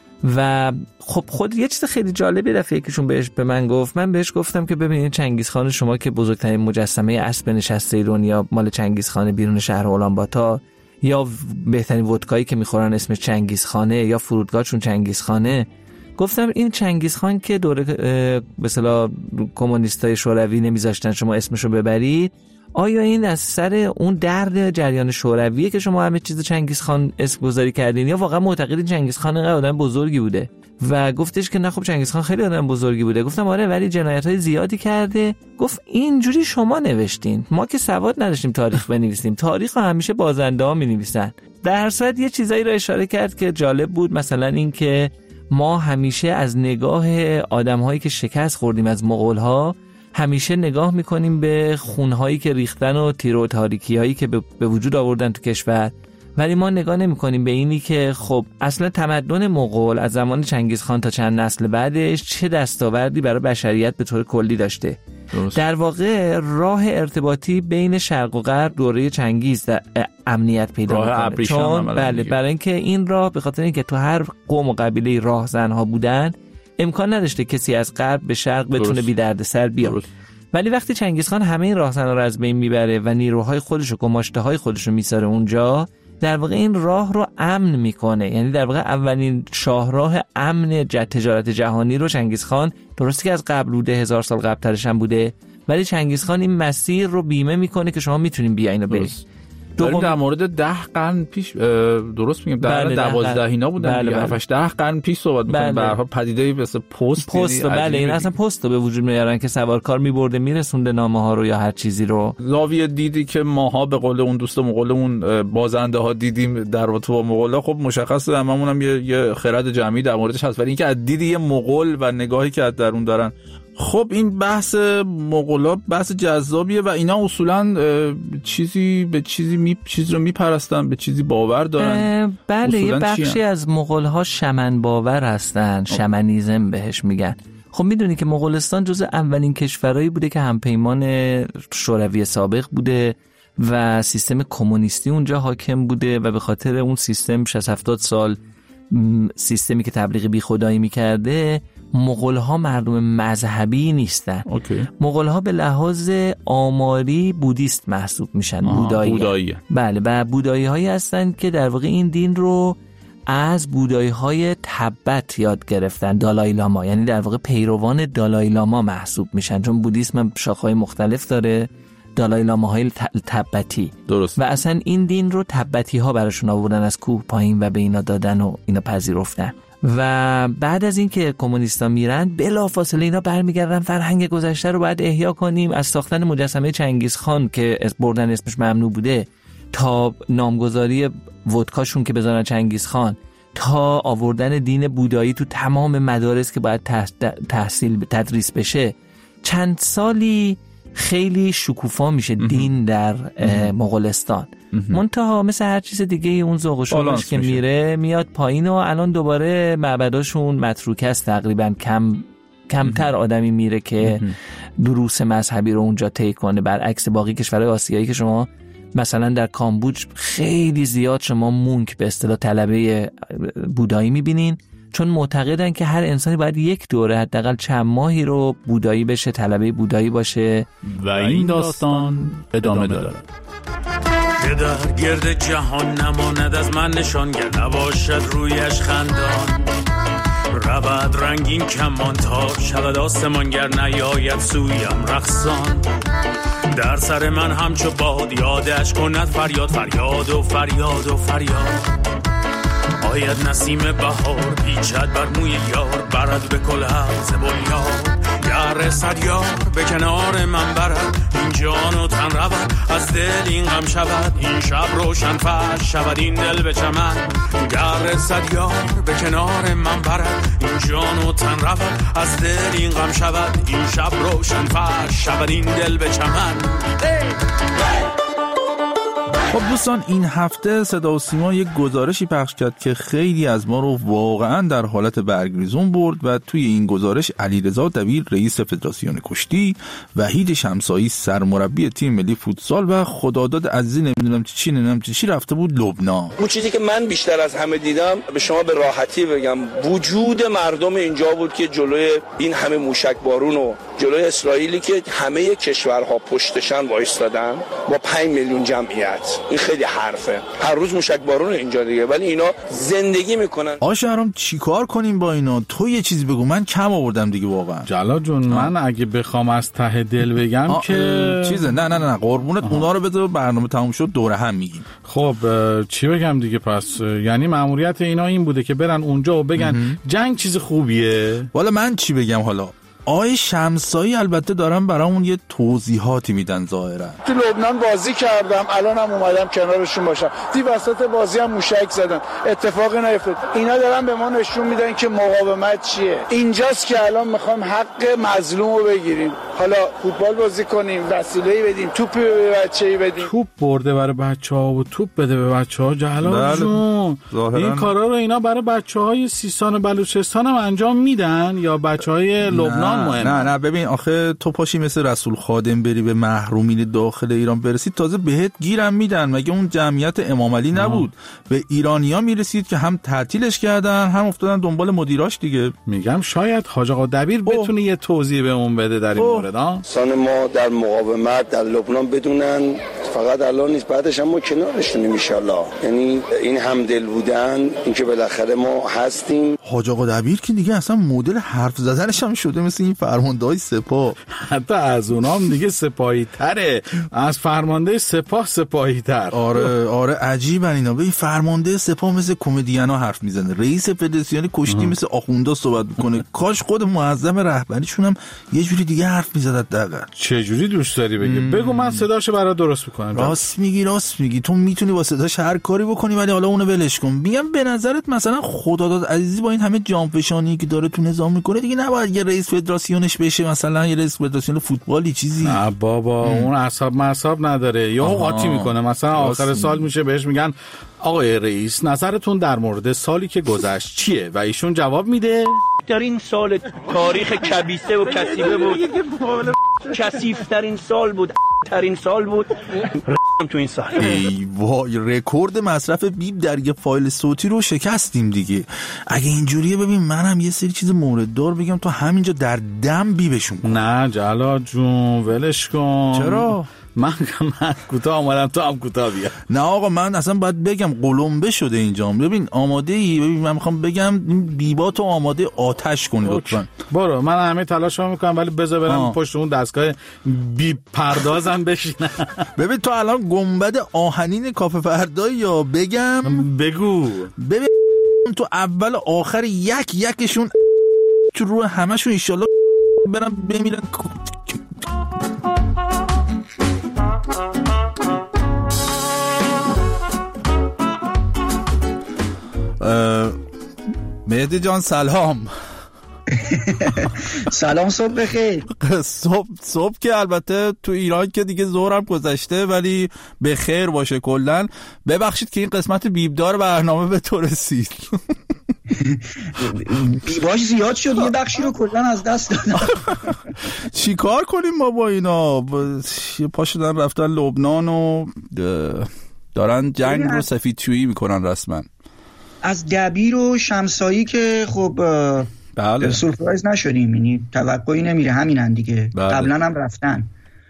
و خب خود یه چیز خیلی جالبی دفعه یکیشون بهش به من گفت، من بهش گفتم که ببینید چنگیز خان شما که بزرگترین مجسمه اسب نشسته دنیا مال چنگیز خان بیرون شهر اولانباتار، یا بهترین ودکایی که میخورن اسمش چنگیز خانه، یا فرودگاهشون چنگیز خانه. گفتم این چنگیز خان که دوره به اصطلاح کمونیستای شوروی نمیذاشتن شما اسمشو ببرید، آیا این از سر اون درد جریان شورویه که شما همه چیز چنگیز خان اسم گذاری کردین، یا واقعا معتقدین چنگیز خان اینقدر آدم بزرگی بوده؟ و گفتش که نه خب چنگیز خان خیلی آدم بزرگی بوده. گفتم آره ولی جنایت‌های زیادی کرده. گفت اینجوری شما نوشتین، ما که سواد نداشتیم تاریخ بنویسیم، تاریخ همیشه بازنده می نویسن. در هر صورت یه چیزایی رو اشاره کرد که جالب بود، مثلا این که ما همیشه از نگاه آدم‌هایی که شکست خوردیم از مغول‌ها همیشه نگاه میکنیم به خونهایی که ریختن و تیر و تاریکی هایی که به وجود آوردن تو کشور، ولی ما نگاه نمیکنیم به اینی که خب اصلا تمدن مغول از زمان چنگیز خان تا چند نسل بعدش چه دستاوردی برای بشریت به طور کلی داشته. درست. در واقع راه ارتباطی بین شرق و غرب دوره چنگیز در امنیت پیدا میکنه، چون بله برای اینکه این راه به خاطر اینکه تو هر قوم و قبیله راهزنها بودن امکان نداشته کسی از غرب به شرق بتونه بی دردسر بیاد. ولی وقتی چنگیز خان همه این راهزنها رو از بین میبره و نیروهای خودش و گماشته‌های خودش رو میذاره اونجا، در واقع این راه رو امن میکنه. یعنی در واقع اولین شاهراه امن تجارت جهانی رو چنگیز خان، درسته که از قبل بوده، هزار سال قبل ترش هم بوده، ولی چنگیز خان این مسیر رو بیمه میکنه که شما میتونین بیاین و برید. داریم در مورد ده قرن پیش درست میگم، در بله دوازده اینا بودن، بله دیگه بله. هفتش ده قرن پیش صحبت میکنیم. به هر حال پدیده‌ای مثل پست پست بله این اصلا پست رو به وجود میارن که سوارکار میبرده میرسونده نامه ها رو یا هر چیزی رو. زاویه دیدی که ماها به قول اون دوست مغولمون بازنده ها دیدیم در رابطه با مغولا، خب مشخصه هممون هم یه, یه خرد جمعی در موردش هست، ولی اینکه از دید یه مغول و نگاهی که از درون دارن، خب این بحث مغولا بحث جذابیه و اینا اصولا چیزی به چیزی می چیز رو میپرستن، به چیزی باور دارن. بله یه بخشی از مغول‌ها شمن باور هستن، شمنیزم بهش میگن. خب میدونی که مغولستان جز اولین کشورهایی بوده که همپیمان شوروی سابق بوده و سیستم کمونیستی اونجا حاکم بوده و به خاطر اون سیستم شصت هفتاد سال سیستمی که تبلیغ بی خدایی میکرده، مغول‌ها مردم مذهبی نیستن. اوکی. مغول‌ها به لحاظ آماری بودیست محسوب میشن، بودایی. بودایی. بله و بودایی هایی هستن که در واقع این دین رو از بودایی های تبت یاد گرفتن، دالای لاما، یعنی در واقع پیروان دالای لاما محسوب میشن، چون بودیسم شاخه‌های مختلف داره، دالای لاما تبتی. درست. و اصلا این دین رو تبتی ها براشون آوردن از کوه پایین و به اینا دادن و اینا پذیرفتن. و بعد از این که کمونیستا میرن بلافاصله اینا برمیگردن فرهنگ گذشته رو باید احیا کنیم، از ساختن مجسمه چنگیز خان که بردن اسمش ممنوع بوده تا نامگذاری ودکاشون که بذارن چنگیز خان، تا آوردن دین بودایی تو تمام مدارس که باید تحصیل تدریس بشه. چند سالی خیلی شکوفا میشه دین در مغولستان. منتها مثل هر چیز دیگه اون ذوق و شوقش که میره میاد پایین و الان دوباره معبداشون متروکه است، تقریبا کم کمتر آدمی میره که دروس مذهبی رو اونجا طی کنه، برعکس باقی کشورهای آسیایی که شما مثلا در کامبوج خیلی زیاد شما مونک به اصطلاح طلبه بودایی میبینین، چون معتقدن که هر انسانی باید یک دوره حداقل چند ماهی رو بودایی بشه، طلبه بودایی باشه. و این داستان ادامه داره. که در گرد جهان نماند از من نشانگر، نباشد رویش خندان، رود رنگین کمان تاب شود آسمانگر، نیاید سویم رقصان. در سر من همچو باد یادش کند فریاد فریاد و فریاد و فریاد. آید نسیم بهار پیچد بر موی یار، برد به کلاه ز بنیاد. گر صد یار به کنار من برد، این جان و تن رود از دل این غم شود، این شب روشن فش شود این دل به چمن. گر صد یار به کنار من برد، این جان و تن رود از دل این غم شود، این شب روشن فش شود این دل به چمن. خب دوستان، این هفته صدا و سیما یک گزارشی پخش کرد که خیلی از ما رو واقعا در حالت برگریزون برد و توی این گزارش علیرضا دبیر رئیس فدراسیون کشتی، وحید شمسایی سرمربی تیم ملی فوتسال و خداداد عزیزی نمیدونم چی نمیدونم چی رفته بود لبنان. اون چیزی که من بیشتر از همه دیدم، به شما به راحتی بگم، وجود مردم اینجا بود که جلوی این همه موشک بارون و جلوی اسرائیلی که همه کشورها پشتشن وایستادن با پنج میلیون جمعیت. این خیلی حرفه، هر روز موشک بارون اینجا دیگه، ولی اینا زندگی میکنن. آقا شهرام چیکار کنیم با اینا؟ تو یه چیزی بگو، من کم آوردم دیگه واقعا. جلال جون آه. من اگه بخوام از ته دل بگم که چیزه نه نه نه قربونت، اونا رو بذار برنامه تموم شد دوره هم میگیم. خب چی بگم دیگه؟ پس یعنی مأموریت اینا این بوده که برن اونجا و بگن امه. جنگ چیز خوبیه. والا من چی بگم حالا؟ آقای شمسایی البته دارم برامون یه توضیحاتی میدن ظاهرا. تو لبنان بازی کردم، الانم اومدم کنارشون باشم. دی وسط بازی هم موشک زدن، اتفاقی نیفتاد. اینا دارن به ما نشون میدن که مقاومت چیه. اینجاست که الان میخوام حق مظلوم رو بگیریم. حالا فوتبال بازی کنیم، وسیله‌ای بدیم، توپی به بچه‌ای بدیم. توپ برده برای بچه‌ها و توپ بده به بچه‌ها. جلال جون این کارا رو اینا برای بچه‌های سیستان و بلوچستان هم انجام میدن یا بچه‌های لبنان؟ نه نه نه ببین آخه تو پاشی مثل رسول خادم بری به محرومین داخل ایران برسی، تازه بهت گیرم میدن. مگه اون جمعیت امام علی نبود؟ به ایرانیا میرسید که هم تعطیلش کردن هم افتادن دنبال مدیراش دیگه. میگم شاید حاج آقا دبیر بتونه یه توضیح بهمون بده در این مورد. ها سان ما در مقاومت در لبنان بدونن، فقط الان نیست، بعدش هم ما کنارشونیم ان شاء الله. یعنی این همدل بودن، اینکه بالاخره ما هستیم. حاج آقا دبیر که دیگه اصلا مدل حرف زدنش هم شده مثل این فرمانده‌های سپاه، حتی از اونام دیگه سپاهی تره، از فرمانده سپاه سپاهی تر. آره آره عجیبن اینا. به فرمانده سپاه مثل کمدینا حرف میزنه، رئیس فدراسیون کشتی مثل آخوندا صحبت میکنه. کاش خود معظم رهبریشون هم یه جوری دیگه حرف میزد. دقیقاً چه جوری دوست داری بگی؟ بگو من صداشو برات درست میکنم. راست میگی راست میگی تو میتونی با صداش هر کاری بکنی، ولی حالا اونو ولش کن. میگم به نظرت مثلا خداداد عزیزی با این همه جانفشانی که داره تو نظام میکنه دیگه نباید یه رئیس فدراسیونش بشه، مثلا یه رئیس فدراسیون فوتبالی چیزی؟ نه بابا ام. اون اعصاب معصاب نداره، یا قاطی میکنه. مثلا آخر سال میشه بهش میگن آقای رئیس نظرتون در مورد سالی که گذشت چیه؟ و ایشون جواب میده در این سال تاریخ کبیسه و کثیفه بود، کثیف ترین سال بود، ترین سال بود تو این سال. ای وای، رکورد مصرف بیب در یه فایل صوتی رو شکستیم دیگه. اگه اینجوریه ببین منم یه سری چیز مورد دار بگم تو همینجا در دم بیبشون کن. نه جلال جون ولش کن. چرا؟ من من کوتاه آمدم تو هم کوتاه بیا. نه آقا من اصلا باید بگم قلمبه شده اینجا. ببین آماده ای؟ ببین من میخوام بگم بیباتو آماده آتش کن لطفا. برو من همه تلاشمو میکنم، ولی بذار برم آه. پشت اون دستگاه بیب پردازم بشینم. ببین تو الان گنبد آهنین کافه فردایی یا بگم؟ بگو. ببین تو اول آخر یک یکشون تو روی همشون ان شاءالله برم بمیرن. مهدی جان سلام. سلام، صبح بخیر. صبح صبح که البته تو ایران که دیگه ظهرم گذشته، ولی به خیر باشه کلا. ببخشید که این قسمت بیبدار برنامه به تو رسید. بیباش زیاد شد، یه بخشی رو کلا از دست دادم. چی کار کنیم ما با اینا؟ یه پا شدن رفتن لبنان و دارن جنگ رو سفیدشویی میکنن رسما. از دبیر و شمسایی که خب بله سورپرایز نشدیم، یعنی توقعی نمیره، همینن دیگه. بله. قبلا هم رفتن،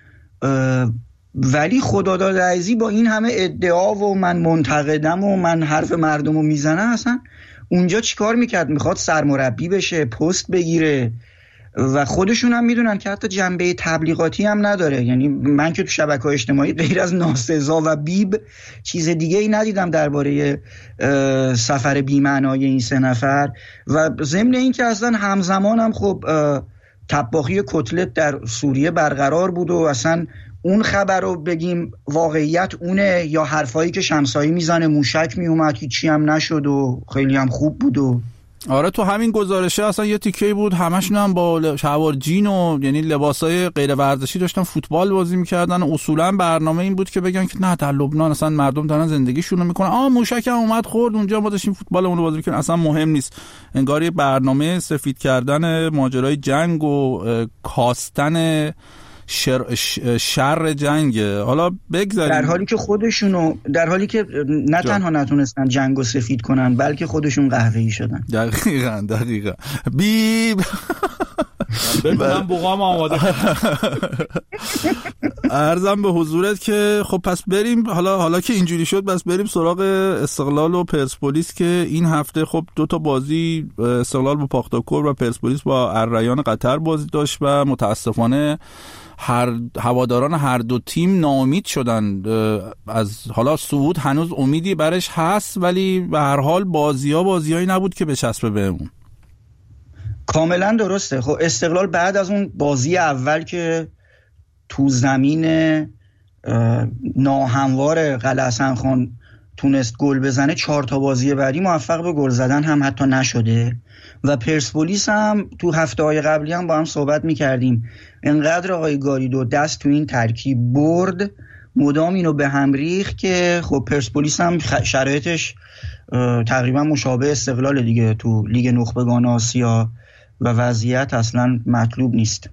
ولی خداداد عزیزی با این همه ادعا و من منتقدم و من حرف مردم رو میزنم، اصلا اونجا چیکار میکرد؟ میخواد سرمربی بشه، پست بگیره و خودشون هم میدونن که حتی جنبه تبلیغاتی هم نداره. یعنی من که تو شبکه‌های اجتماعی غیر از ناسزا و بیب چیز دیگه ای ندیدم درباره سفر بی‌معنای این سه نفر. و ضمن این که اصلا همزمان هم خب طباخی کتلت در سوریه برقرار بود و اصلا اون خبر رو بگیم واقعیت اونه یا حرفایی که شمسایی میزنه موشک میومد هیچی هم نشد و خیلی هم خوب بود. و آره تو همین گزارشه اصلا یه تیکه بود همشون هم با شلوار جین و یعنی لباسای غیر ورزشی داشتن فوتبال بازی میکردن. اصولا برنامه این بود که بگن که نه در لبنان اصلا مردم دارن زندگیشون رو میکنن، آ موشک هم اومد خورد اونجا ما داشتیم فوتبالمون رو بازی میکنیم، اصلا مهم نیست. انگار یه برنامه سفید کردن ماجرای جنگ و کاستن شر, شر جنگ. حالا بگذاریم در حالی که خودشونو در حالی که نه تنها نتونستن جنگو سفید کنن بلکه خودشون قهوه‌ای شدن. دقیقاً دقیقاً بیب من بوقام آماده. عرضم به حضورت که خب پس بریم حالا حالا که اینجوری شد بس بریم سراغ استقلال و پرسپولیس که این هفته خب دو تا بازی استقلال با پاختاکور و پرسپولیس با الریان قطر بازی داشت و متاسفانه هر هواداران هر دو تیم ناامید شدن از حالا صعود. هنوز امیدی برش هست ولی به هر حال بازی‌ها بازیایی نبود که بچسبه بهمون. کاملا درسته. خب استقلال بعد از اون بازی اول که تو زمین ناهموار قلعه حسن خان تونست گل بزنه، چهار تا بازی بعدی موفق به گل زدن هم حتی نشده. و پرسپولیس هم تو هفته‌های قبلی هم با هم صحبت می‌کردیم، انقدر آقای گاریدو دست تو این ترکیب برد مدام اینو به هم ریخت که خب پرسپولیس هم شرایطش تقریبا مشابه استقلال دیگه تو لیگ نخبگان آسیا و وضعیت اصلا مطلوب نیست.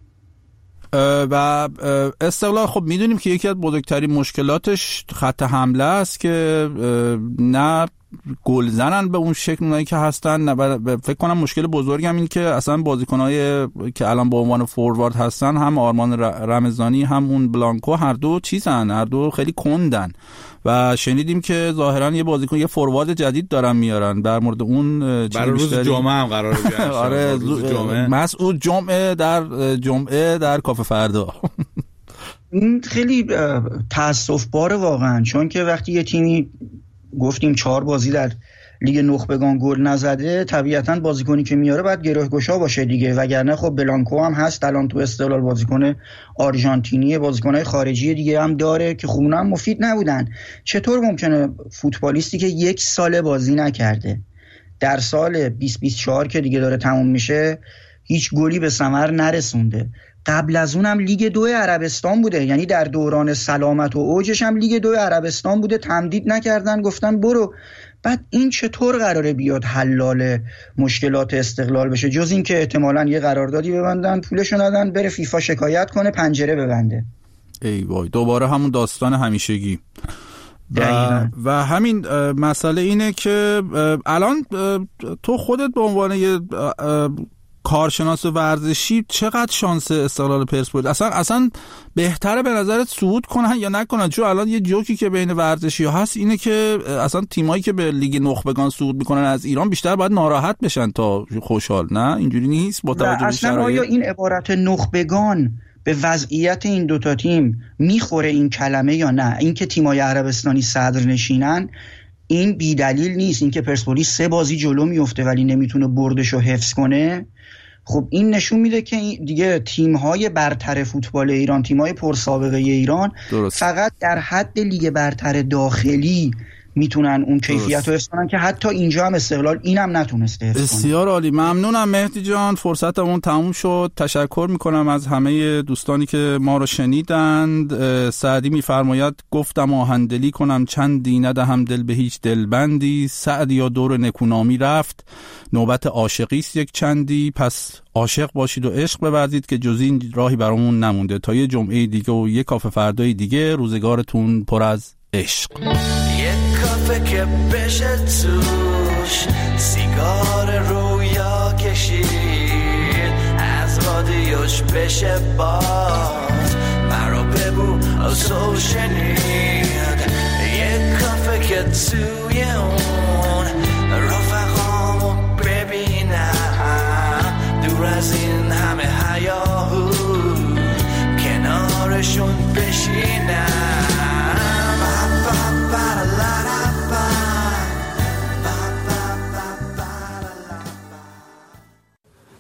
و استقلال خب میدونیم که یکی از بزرگترین مشکلاتش خط حمله است که نه گل زنن به اون شکل اونایی که هستن، نه فکر کنم مشکل بزرگ هم این که اصلا بازیکنای که الان به عنوان فوروارد هستن هم آرمان رمضانی هم اون بلانکو هر دو چیزن، هر دو خیلی کندن و شنیدیم که ظاهرا یه بازیکن یه فوروارد جدید دارن میارن. در مورد اون برای روز جمعه هم قراره بیاد. آره روز جمعه مسعود جمعه در جمعه در کافه فردا. این خیلی تأسف باره واقعا، چون که وقتی یه تیمی گفتیم چهار بازی در لیگ نخبگان گل نزده، طبیعتاً بازیکنی که میاره باید گره‌گشا باشه دیگه، وگرنه خب بلانکو هم هست الان تو استقلال، بازیکن آرژانتینی، بازیکن‌های خارجی دیگه هم داره که خوب هم مفید نبودن. چطور ممکنه فوتبالیستی که یک سال بازی نکرده در سال بیست بیست و چهار که دیگه داره تموم میشه هیچ گلی به ثمر نرسونده؟ قبل از اونم لیگ دو عربستان بوده، یعنی در دوران سلامت و اوجش هم لیگ دو عربستان بوده، تمدید نکردن گفتن برو. بعد این چطور قراره بیاد حلال مشکلات استقلال بشه جز این که احتمالاً یه قراردادی ببندن پولشو ندن بره فیفا شکایت کنه پنجره ببنده؟ ای وای دوباره همون داستان همیشگی. و, و همین مسئله اینه که الان تو خودت به عنوان یه کارشناس ورزشی چقدر شانس استقلال پرسپولیس اصلا اصلا بهتره به نظرت صعود کنن یا نکنن؟ چون الان یه جوکی که بین ورزشی ها هست اینه که اصلا تیمایی که به لیگ نخبگان صعود میکنن از ایران بیشتر باید ناراحت بشن تا خوشحال. نه اینجوری نیست با توجه به شرایط. آیا این عبارت نخبگان به وضعیت این دوتا تیم میخوره این کلمه یا نه؟ این که تیمای عربستانی صدر نشینن این بی دلیل نیست. این که پرسپولیس سه بازی جلو میفته ولی نمیتونه بردشو حفظ کنه، خب این نشون میده که دیگه تیم‌های برتر فوتبال ایران، تیم‌های پرسابقه ایران درست. فقط در حد لیگ برتر داخلی میتونن اون کیفیت رو حفظ کنن که حتی اینجا هم استقلال اینم نتونسته حفظ کنه. بسیار عالی، ممنونم مهدی جان، فرصتمون تموم شد. تشکر میکنم از همه دوستانی که ما رو شنیدند. سعدی میفرماید گفتم آهندلی کنم چندی ندهم دل به هیچ دلبندی، سعدی یا دور نکونامی رفت نوبت عاشقی است یک چندی، پس عاشق باشید و عشق بورزید که جز این راهی برامون نمونده. تا یه جمعه دیگه و یه کافه فردای دیگه، روزگارتون پر از عشق. یک کافه که بشه توش سیگار رویا کشید، از رادیوش بشه باز مرا ببو از او شنید. یک کافه که توی اون